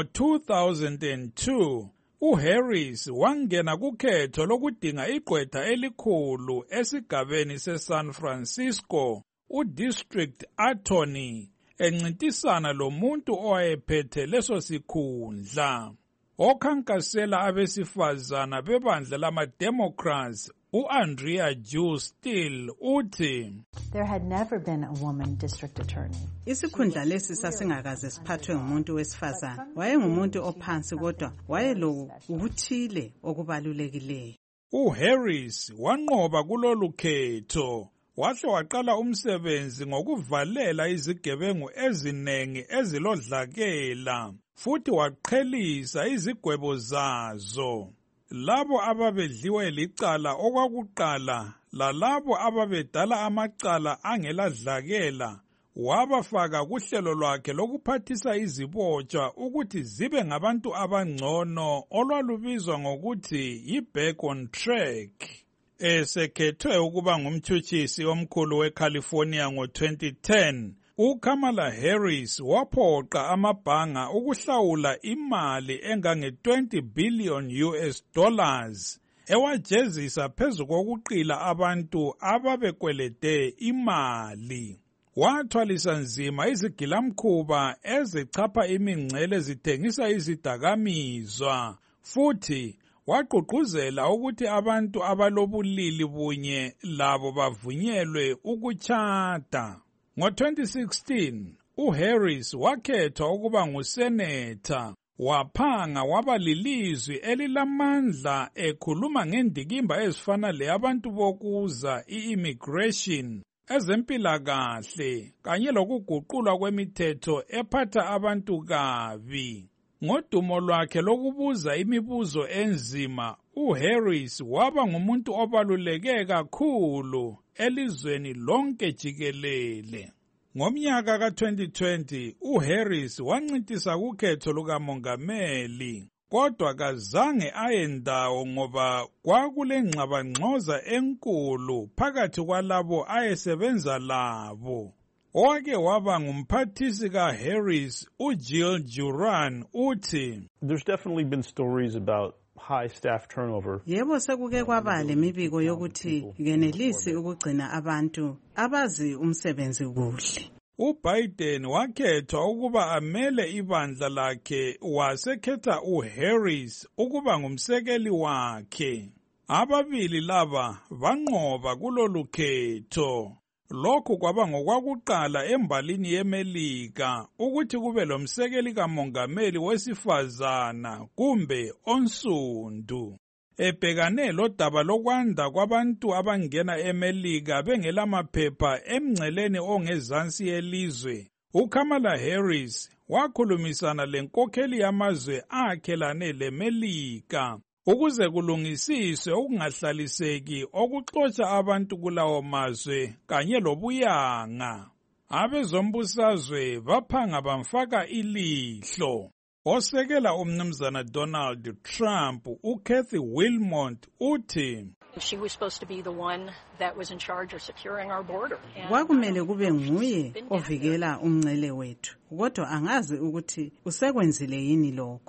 Ngo-2002 uHarris wangena kukhetho lokudinga igqwetha elikhulu esigabeni seSan Francisco, uDistrict Attorney, encintisana lomuntu owayephethe leso sikhundla. Okhankasela abesifazana bebandla lama-Democrats, uAndrea Ju Still uthi There had never been a woman district attorney. Isikhundla lesi sasingakaze siphathwe ngumuntu wesifazana. Wayengumuntu ophansi kodwa wayelo ukuthile okubalulekileyo. uHarris wanqoba kulolu khetho. Wahle waqala umsebenzi ngokuvalela izigebengu ezinengi ezilodlakela futhi waqhelisa izigwebo zazo. Labo ababedliwe licala okwakuqala lalabo ababedala amacala angeladlakela wabafaka kuhlelo lwakhe lokuphathisa izibotshwa ukuthi zibe ngabantu abangcono olwalubizwa ngokuthi yi-back on track. Esekhethwe ukuba ngumtshutshisi omkhulu weCalifornia ngo-2010, uKamala Harris waphoqa amabhanga ukuhlawula imali engange-$20 billion ewajezisa phezu kokuqila abantu ababekwelede imali. Wathwalisa nzima izigilamkhuba ezichapha imingcele zithengisa izidakamizwa futhi wagqugquzela ukuthi abantu abalobulili bunye labo bavunyelwe ukutshata. Ngo-2016, uHarris wakhethwa ukuba ngusenetha, waphanga waba lilizwi elilamandla ekhuluma ngendikimba ezifana leyabantu bokuza i-immigration, ezempilakahle kanye lokuguqulwa kwemithetho ephatha abantu kabi. Ngodumo lwakhe lokubuza imibuzo enzima, uHarris waba ngumuntu obaluleke kakhulu elizweni lonke jikelele. Ngomnyaka ka-2020, uHarris wancintisa kukhetho lukamongameli, kodwa kazange ayendawo ngoba kwakulengxabangxoza enkulu phakathi kwalabo ayesebenza labo. Owake waba ngumphathisi kaHarris, uJill Juran uthi There's definitely been stories about high staff turnover. Yebo sekuke kwaba lemibiko yokuthi ngenelisi ukugcina abantu abazi umsebenzi kuhle. uBiden wakhethwa ukuba amele ibandla lakhe wasekhetha uHarris ukuba ngumsekeli wakhe. Ababili laba banqoba kulolu khetho. Lokhu kwaba ngokwakuqala embalini yeMelika ukuthi kube lomsekeli kamongameli wesifazana kumbe onsundu. Ebhekane lodaba lokwanda kwabantu abangena eMelika bengelamaphepha emngceleni ongezansi yelizwe, uKamala Harris wakhulumisana lenkokheli yamazwe akhelane leMelika ukuze kulungisiswe ukungahlaliseki okuxotsha abantu kulawo mazwe kanye lobuyanga. Abezombusazwe baphanga bamfaka ilihlo. Osekela umnumzana Donald Trump, uKathy Wilmot uthi She was supposed to be the one that was in charge of securing our border. Kwakumele kube nguye ovikela umngcele wethu, kodwa angazi ukuthi usekwenzile yini lokho.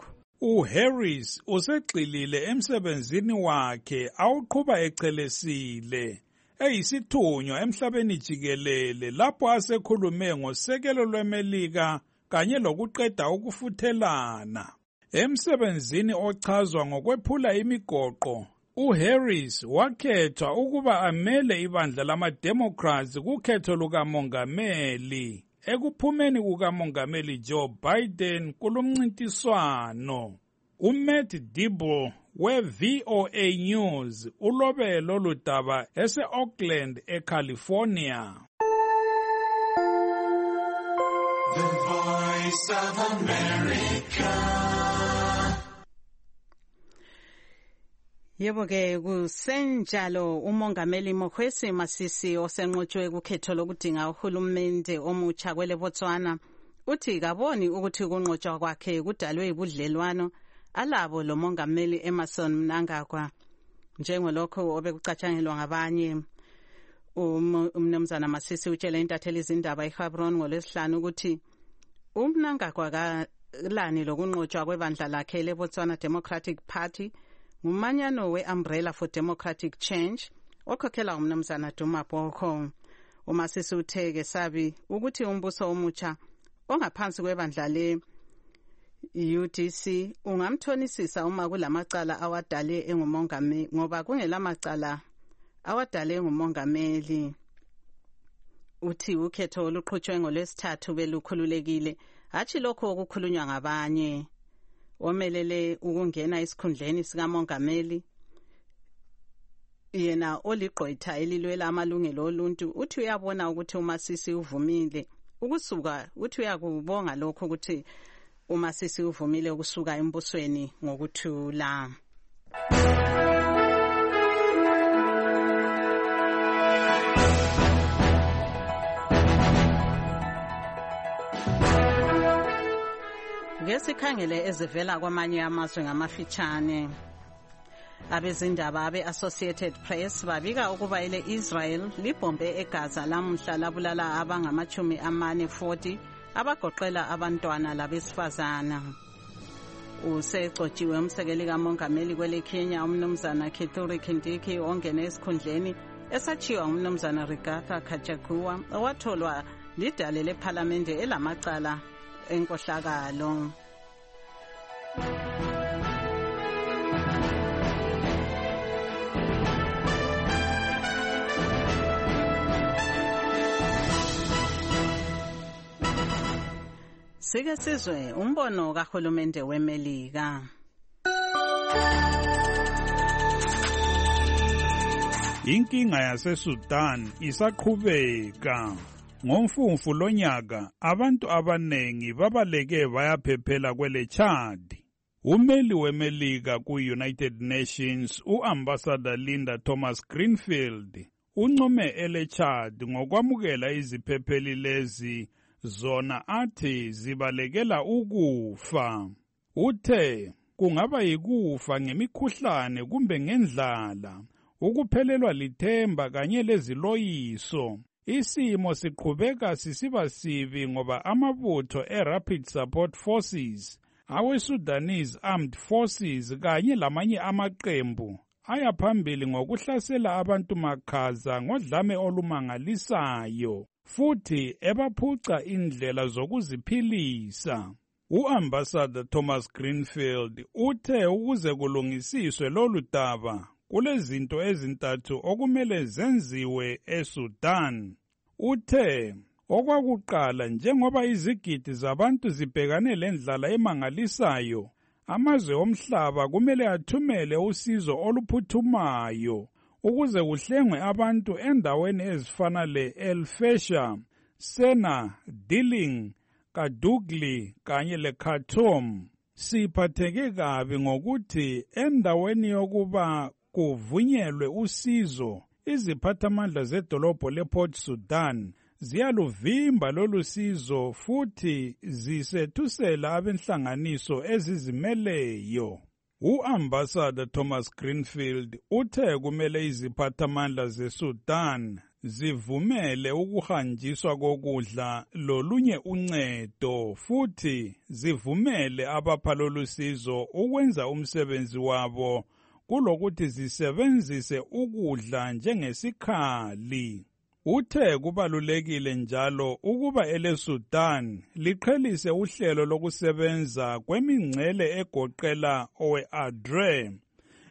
uHarris usegxilile emsebenzini wakhe awuqhuba echelesile. Eyisithunywa emhlabeni jikelele lapho asekhulume ngosekelo lweMelika kanye lokuqeda ukufuthelana. Emsebenzini ochazwa ngokwephula imigoqo, uHarris wakhethwa ukuba amele ibandla lama-Democrats kukhetho lukamongameli ekuphumeni kukamongameli Joe Biden kulomncintiswano. uMatt Dibble we-VOA News ulobe lolu daba ese-Oakland, eCalifornia. The Voice of America. Yebo-ke kusenjalo umongameli Mokgweetsi Masisi osenqotshwe kukhetho lokudinga uhulumende omutsha kwele Botswana uthi kaboni ukuthi ukunqotshwa kwakhe kudalwe ubudlelwano alabo lo mongameli Emmerson Mnangagwa njengolokho obekucatshangelwa ngabanye. Umnumzana Masisi utshele intatheli izindaba eGaborone ngolwesihlanu ukuthi uMnangagwa kalani lokunqotshwa kwebandla lakhe leBotswana Democratic Party ngumanyano we-Umbrella for Democratic Change okhokhela umnumzana Duma Boko. uMasisi uthe kesabi ukuthi umbuso omutsha ongaphansi kwebandla le-UDC ungamthonisisa uma kulamacala awadale engumongameli ngoba kungelamacala awadale ngumongameli. Uthi ukhetho oluqhutshwe ngolwesithathu belukhululekile hatshi lokho okukhulunywa ngabanye. Omelele ukungena esikhundleni sikamongameli yena oliqoyitha elilwela amalungelo oluntu uthi uyabona ukuthi uMasisi uvumile ukusuka uthi uyakubonga lokho ukuthi uMasisi uvumile ukusuka embusweni ngokuthula. Ngesikhangele ezivela kwamanye amazwe ngamafitshane. Abezindaba abe-Associated Press babika ukuba ile-Israel libombe eGaza lamuhla labulala abangama-40 abagoqela abantwana labesifazana. Usegcotshiwe umsekeli kamongameli kwele Kenya umnumzana Kithure Kindiki ongene esikhundleni esachiwa umnumzana Rigathi Gachagua owatholwa lidale lephalamende elamacala enkohlakalo. Sike sizwe umbono kahulumende weMelika. Inkinga yaseSudan isaqhubeka. Ngomfumfu lonyaka abantu abanengi babaleke bayaphephela kwele Chad. Umeli weMelika ku-United Nations u-Ambassador Linda Thomas-Greenfield uncome ele Chad ngokwamukela iziphepheli lezi zona athi zibalekela ukufa. Uthe kungaba yikufa ngemikhuhlane kumbe ngendlala, ukuphelelwa lithemba kanye leziloyiso. Isimo siqhubeka sisiba sibi ngoba amabutho e-Rapid Support Forces, awe-Sudanese Armed Forces kanye lamanye amaqembu ayaphambili ngokuhlasela abantu makhaza ngodlame olumangalisayo futhi ebaphuca indlela zokuziphilisa. U-Ambassador Thomas Greenfield uthe ukuze kulungisiswe lolu daba kulezinto ezintathu okumele zenziwe eSudan. Uthe okwakuqala njengoba izigidi zabantu zibhekane lendlala emangalisayo, amazwe omhlaba kumele athumele usizo oluphuthumayo ukuze kuhlengwe abantu endaweni ezifana le-El Fasher, Sena, Dilling, Kadugli kanye le-Khartoum. Siphatheke kabi ngokuthi endaweni yokuba kuvunyelwe usizo, iziphathamandla zedolobho lePort Sudan ziyaluvimba lolu sizo futhi zisethusela abenhlanganiso ezizimeleyo. U-Ambassador Thomas Greenfield uthe kumele iziphathamandla zeSudan zivumele ukuhanjiswa kokudla lolunye uncedo futhi zivumele abapha lolu sizo ukwenza umsebenzi wabo kulokuthi zisebenzise ukudla njengesikhali. Uthe kubalulekile njalo ukuba eleSudan liqhelise uhlelo lokusebenza kwemingcele egoqela owe-ADRE.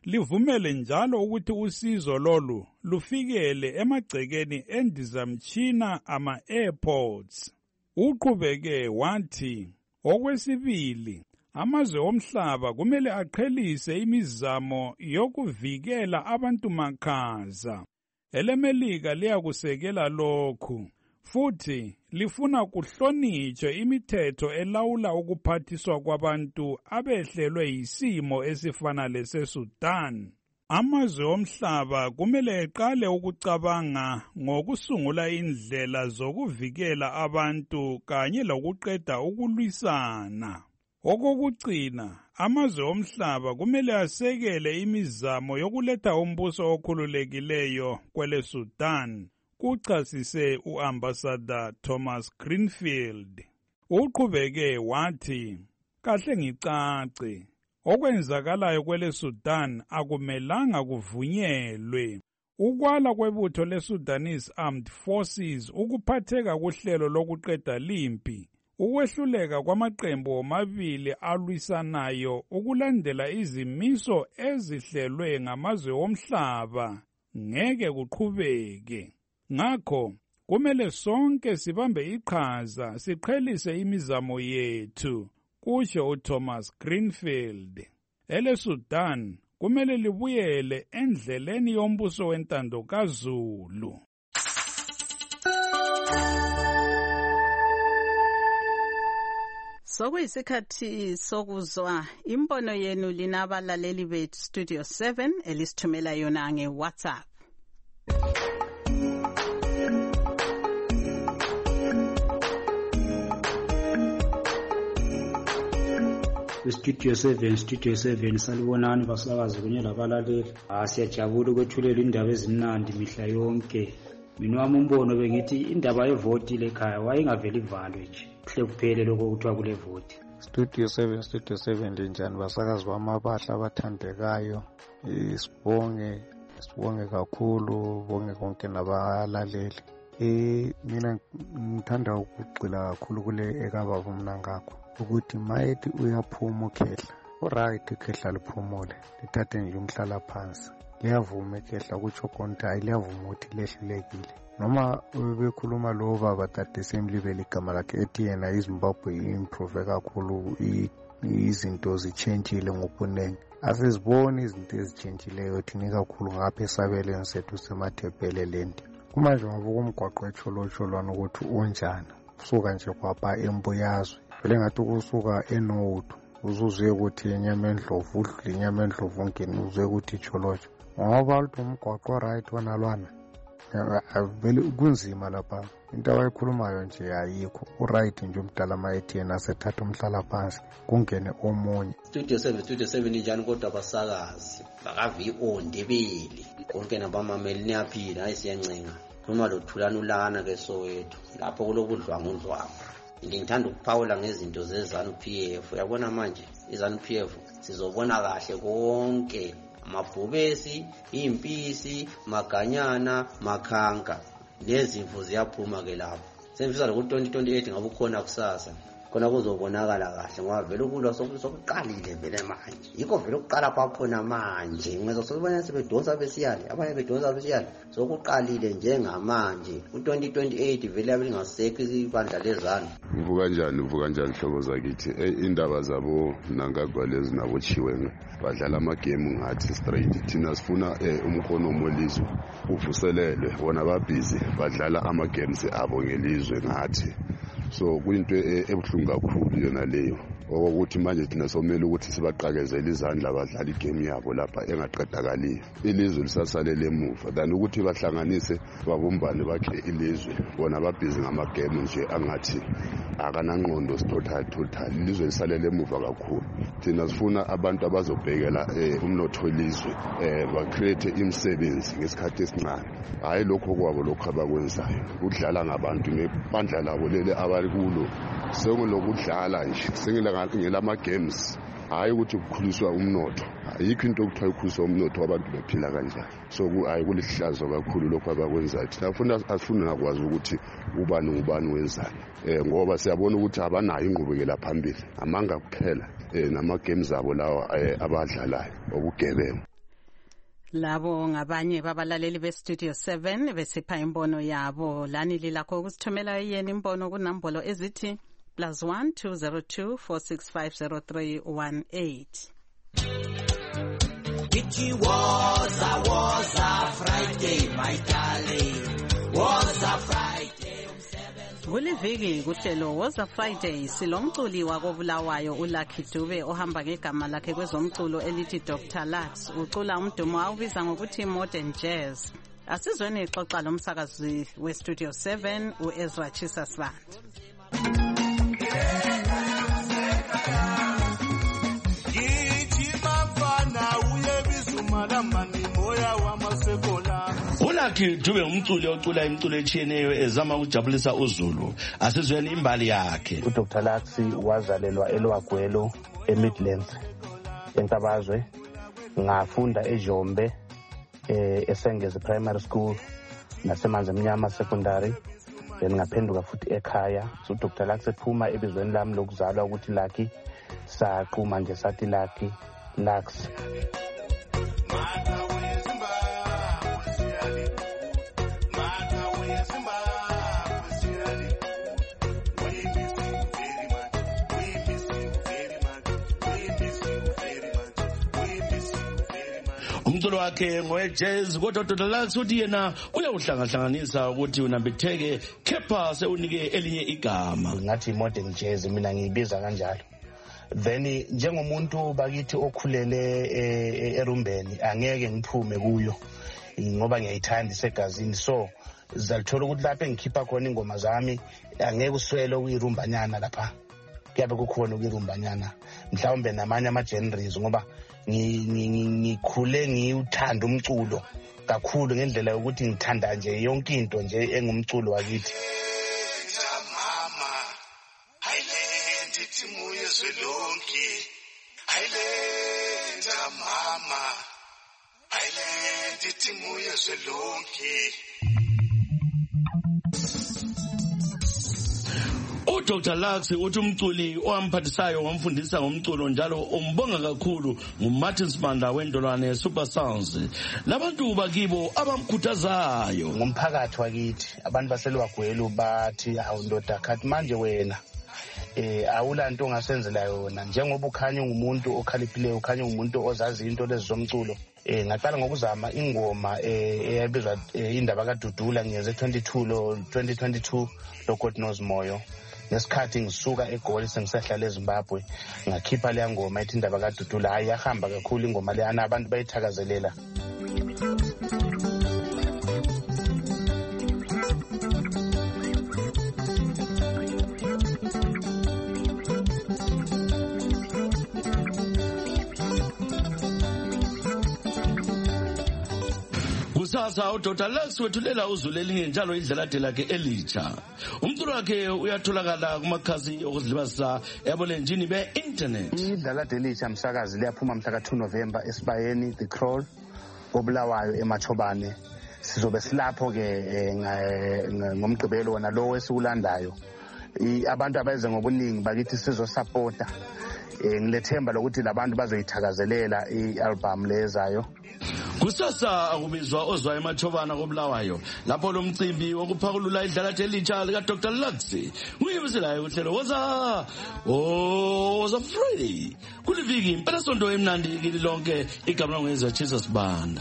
livumele njalo ukuthi usizo lolu lufikele emagcekeni endizamtshina ama-airports. Uqhubeke wathi, okwesibili, amazwe omhlaba kumele aqhelise imizamo yokuvikela abantu makhaza. EleMelika liyakusekela lokhu, futhi lifuna kuhlonitshwe imithetho elawula ukuphathiswa kwabantu abehlelwe yisimo esifana leseSudan. Amazwe omhlaba kumele eqale ukucabanga ngokusungula indlela zokuvikela abantu kanye lokuqeda ukulwisana. Okokugcina, amazwe omhlaba kumele asekele imizamo yokuletha umbuso okhululekileyo kweleSudan, kuchasise u-Ambassador Thomas Greenfield. Uqhubeke wathi, kahle ngicace, okwenzakalayo kweleSudan akumelanga kuvunyelwe. Ukwala kwebutho leSudanese Armed Forces ukuphatheka kuhlelo lokuqeda limpi, ukwehluleka kwamaqembu omabili alwisanayo ukulandela izimiso ezihlelwe ngamazwe omhlaba ngeke kuqhubeke. Ngakho, kumele sonke sibambe iqhaza siqhelise imizamo yethu, kusho uThomas Greenfield. EleSudan kumele libuyele endleleni yombuso wentando kaZulu. Sokuyisikhathi sokuzwa imbono yenu linabalaleli bethu Studio 7 elisithumela yona ngeWhatsApp. Studio 7 salibonani basakazi kunye labalaleli. Siyajabula ukwethulela indaba ezimnandi mihla yonke. Mina wami umbono bengithi indaba yevoti lekhaya wayengaveli ivalwe nje. Kuhle kuphele lokho kuthiwa kule voti. Studio 7 linjani basakazi bamabahla abathandekayo. Sibonge kakhulu, bonge konke nabalaleli. Mina ngithanda ukugxila kakhulu kule ekababa Mnangagwa ukuthi mayethi uyaphuma ukhehla. Alright ukhehla liphumule, lithathe nje umhlala phansi. Liyavuma ikhehla kutsho konke hayi liyavuma ukuthi lehlulekile. Noma bekhuluma lo baba Tata Assembly beligama lakhe ethi yena iZimbabwe improve kakhulu, izinto zichangeile ngobunengi. Asiziboni izinto ezichangeyileyo thina kakhulu ngapha esabeleni sethu semathebheleleni. Kumanje ngoba umgwaqo etsholotsholo ukuthi unjani. Usuka nje kwapha eMbuyazwe. Vele ngathi ukusuka eNodu uzuze ukuthi inyama endlovu udle inyama endlovu ngene uze ukuthi itsholotsholo. Ngoba luthi umgwaqo right wanalwana. Vele kunzima lapha. Into abayikhulumayo nje ayikho. Uright nje umdala mayethi yena sethatha umhlala phansi kungene omunye. Studio 7 njani kodwa basakazi bakavi ondebeli konke nabamameli niyaphila hayi siyancenga. Khuluma lo Thulani ulana ke Soweto lapho kulokudlwangundlwanga. Ngithanda ukuphawula ngezinto zeZANU-PF. Uyabona manje iZANU-PF sizobona kahle konke amabhubesi, impisi, maganyana, makhanka nezimvu ziyaphuma ke lapho. Semfisa lo 2028 ngabe ukhona kusasa. Khona kuzobonakala kahle ngoba vele ukulwa sokuqalile vele manje. Yikho vele ukuqala kwakhona manje. Ngezwe sobona sebedonsa besiyale, abanye bedonsa besiyale. Sokuqalile njengamanje. U2028 vele abelingasekho ibandla leZANU. Uvuka njani hlobo zakithi. Indaba zabo Mnangagwa lezi nabo Chiwenga badlala ama game ngathi straight. Thina sifuna umkhono molizwe uvuselelwe. Bona babhizi badlala ama games abo ngelizwe ngathi. So kuyinto ebuhlungu kakhulu yona leyo. Ukuthi manje thina somele ukuthi sibaqakezele izandla abadlala igame yabo lapha engaqedakali. Ilizwe lisasalele emuva. Than ukuthi bahlanganise babumbane bakhe ilizwe. Bona babhizi ngama game nje angathi akanangqondo total. Ilizwe lisalele emuva kakhulu. Thina sifuna abantu abazobhekela umnotho welizwe ba create imisebenzi ngesikhathi esincane. Hayi lokho kwabo lokho abakwenzayo. Ukudlala ngabantu nebandla labo lele abalikulo. Sengilokudlala nje sengilangela ama games hayi ukuthi ukukhuliswa umnotho. Ayikho into okuthiwa ukukhuliswa umnotho wabantu bephila kanjani. So hayi kulihlazo kakhulu lokho abakwenzayo. Thina asifuna nakwazi ukuthi ubani wenzani. Ngoba siyabona ukuthi abanayo ingqubekela phambili. Amanga kuphela nama games abo lawa abadlalayo obugebengu. Labo ngabanye babalaleli beStudio 7 besipha imbono yabo. Lani lilakho ukusithumela yeni imbono kunambolo ezithi +1 202 4650318. It was a Friday, my darling. Was a Friday. Kuliviki kuhlelo Was a Friday silomculi wakobulawayo uLucky Dube ohamba ngegama lakhe kwezomculo elithi Dr. Lux ucula umdumo awubiza ngokuthi modern jazz. Asizweni ixoxa lomsakazi weStudio 7 uEzra Chisasband. uLucky Dube umculi ocula imculo etshiyeneyo ezama ukujabulisa uZulu. Asizweni imbali yakhe. uDr. Lux wazalelwa eLwagwelo eMidlands eNtabazwe. Ngafunda eJombe eSengezi Primary School nasemanzi emnyama secondary. Then ngaphenduka futhi ekhaya. So uDr. Lux ephuma ebizweni lami lokuzalwa ukuthi Lucky, saqhuma nje sathi Lucky Lux. Umculo wakhe ngowejazz kodwa uDr. Lux uthi yena uyawuhlangahlanganisa ukuthi unambitheke kepha sewunike elinye igama. Ngathi modern jazz mina ngiyibiza kanjalo. Then njengomuntu bakithi okhulele erumbeni angeke ngiphume kuyo ngoba ngiyayithanda isegazini. So zalithola ukuthi lapha engikhipha khona ingoma zami angeke uswele ukuyirumbanyana lapha. Kuyabe kukhona ukuyirumbanyana mhlawumbe namanye ama-genres ngoba ngikhule ngiwuthanda umculo kakhulu ngendlela yokuthi ngithanda nje yonke into nje engumculo wakithi. uDr. Lux uthi umculi owamphathisayo wamfundisa ngomculo njalo umbonga kakhulu nguMartin Sibanda wendolwane Super Sounds. Labantu bakibo abamkhuthazayo ngomphakathi wakithi abantu baselwagwelo bathi awu ndoda khathi manje wena awulanto ongasenzela yona njengoba ukhanya ngumuntu okhaliphileyo ukhanya ngumuntu ozazi into lezi zomculo. Ngaqala ngokuzama ingoma eyabizwa indaba kaDudula ngiyeze 2022 lo God Knows Moyo. Nesikhathi ngisuka eGoli sengisahlala eZimbabwe ngakhipha le ngoma ethi indaba kaDudula. Hayi yahamba kakhulu ingoma le abantu bayithakazelela. Kusasa uDr. Lux wethulela uZulu elinye njalo idlalade lakhe elitsha. Umculo wakhe uyatholakala kumakhasi okuzilibazisa ebulenjini be-internet. Idlalade elitsha msakazi liyaphuma mhla ka-2 November esibayeni The Crawl obulawayo eMachobane. Sizobe silapho-ke ngomgqibelo wona lowo esiwulandayo. Abantu abeze ngobuningi bakithi sizosapota. Ngilethemba lokuthi labantu bazoyithakazelela i-album lezayo. Kusasa akubizwa ozwa eMachobana kobulawayo lapho lo mcimbi wokuphakulula idlalade elitsha lika Dr. Lux uyibiselayo uhlelo was a Friday. Kuliviki impela sonto emnandi kili lonke igama ngezwa Chisasband.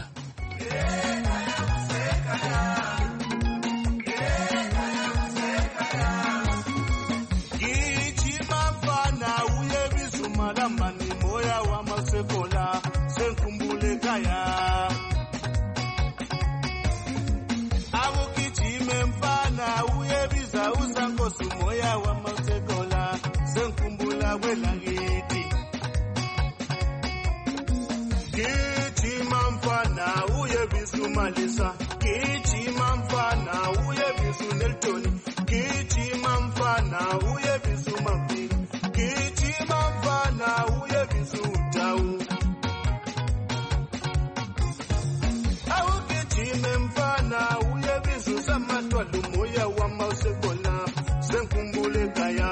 Malisa, Kichi Mamfana, uye bisu Neltoni, Kichi Mamfana, uye bisu Mampi, Kichi Mamfana, uye bisu Tau. Au Kichi Mamfana, uye bisu Samatwa Lumoya wa Mausekola, Senkumbule Kaya.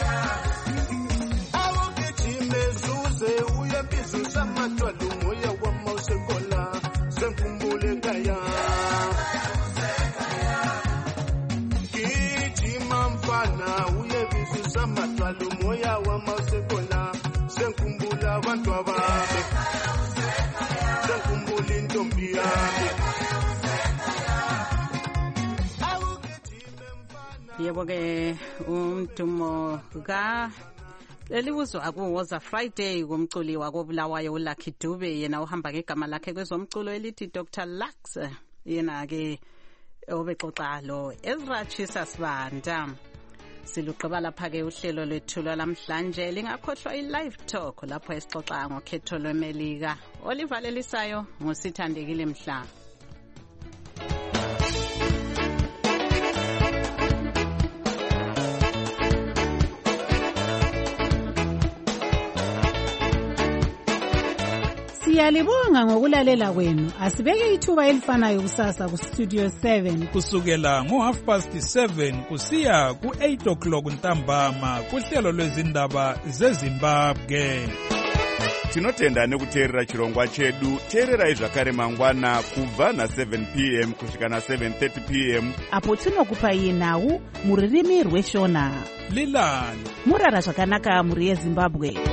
Au Kichi Mezuze, uye bisu Samatwa Lumoya wa yebo-ke umdumo lelibuzwa kuwoza Friday kumculi wakobulawayo uLucky Dube, yena uhamba ngegama lakhe kwezomculo elithi Dr. Lux, yena-ke obexoxa lo Ezra Chisa Sibanda. Siluqaba lapha-ke uhlelo lwethu lwalamhlanje, lingakhohlwa i-live talk lapho esixoxa ngokhetho lwemelika. Olivalelisayo nguSithandekile Mhla. Siyalibonga ngokulalela kwenu. Asibeke ithuba elifanayo kusasa ku Studio 7 kusukela ngo7:30 kusiya ku8:00 ntambama kuhlelo lwezindaba zeZimbabwe. Tinotenda nekuteerera chirongwa chedu. Teererai zvakare mangwana kubva na7 p.m. kusvika na7:30 p.m. apo tinokupai nhau muririmi rweshona. Lilani murara zvakanaka muri yeZimbabwe.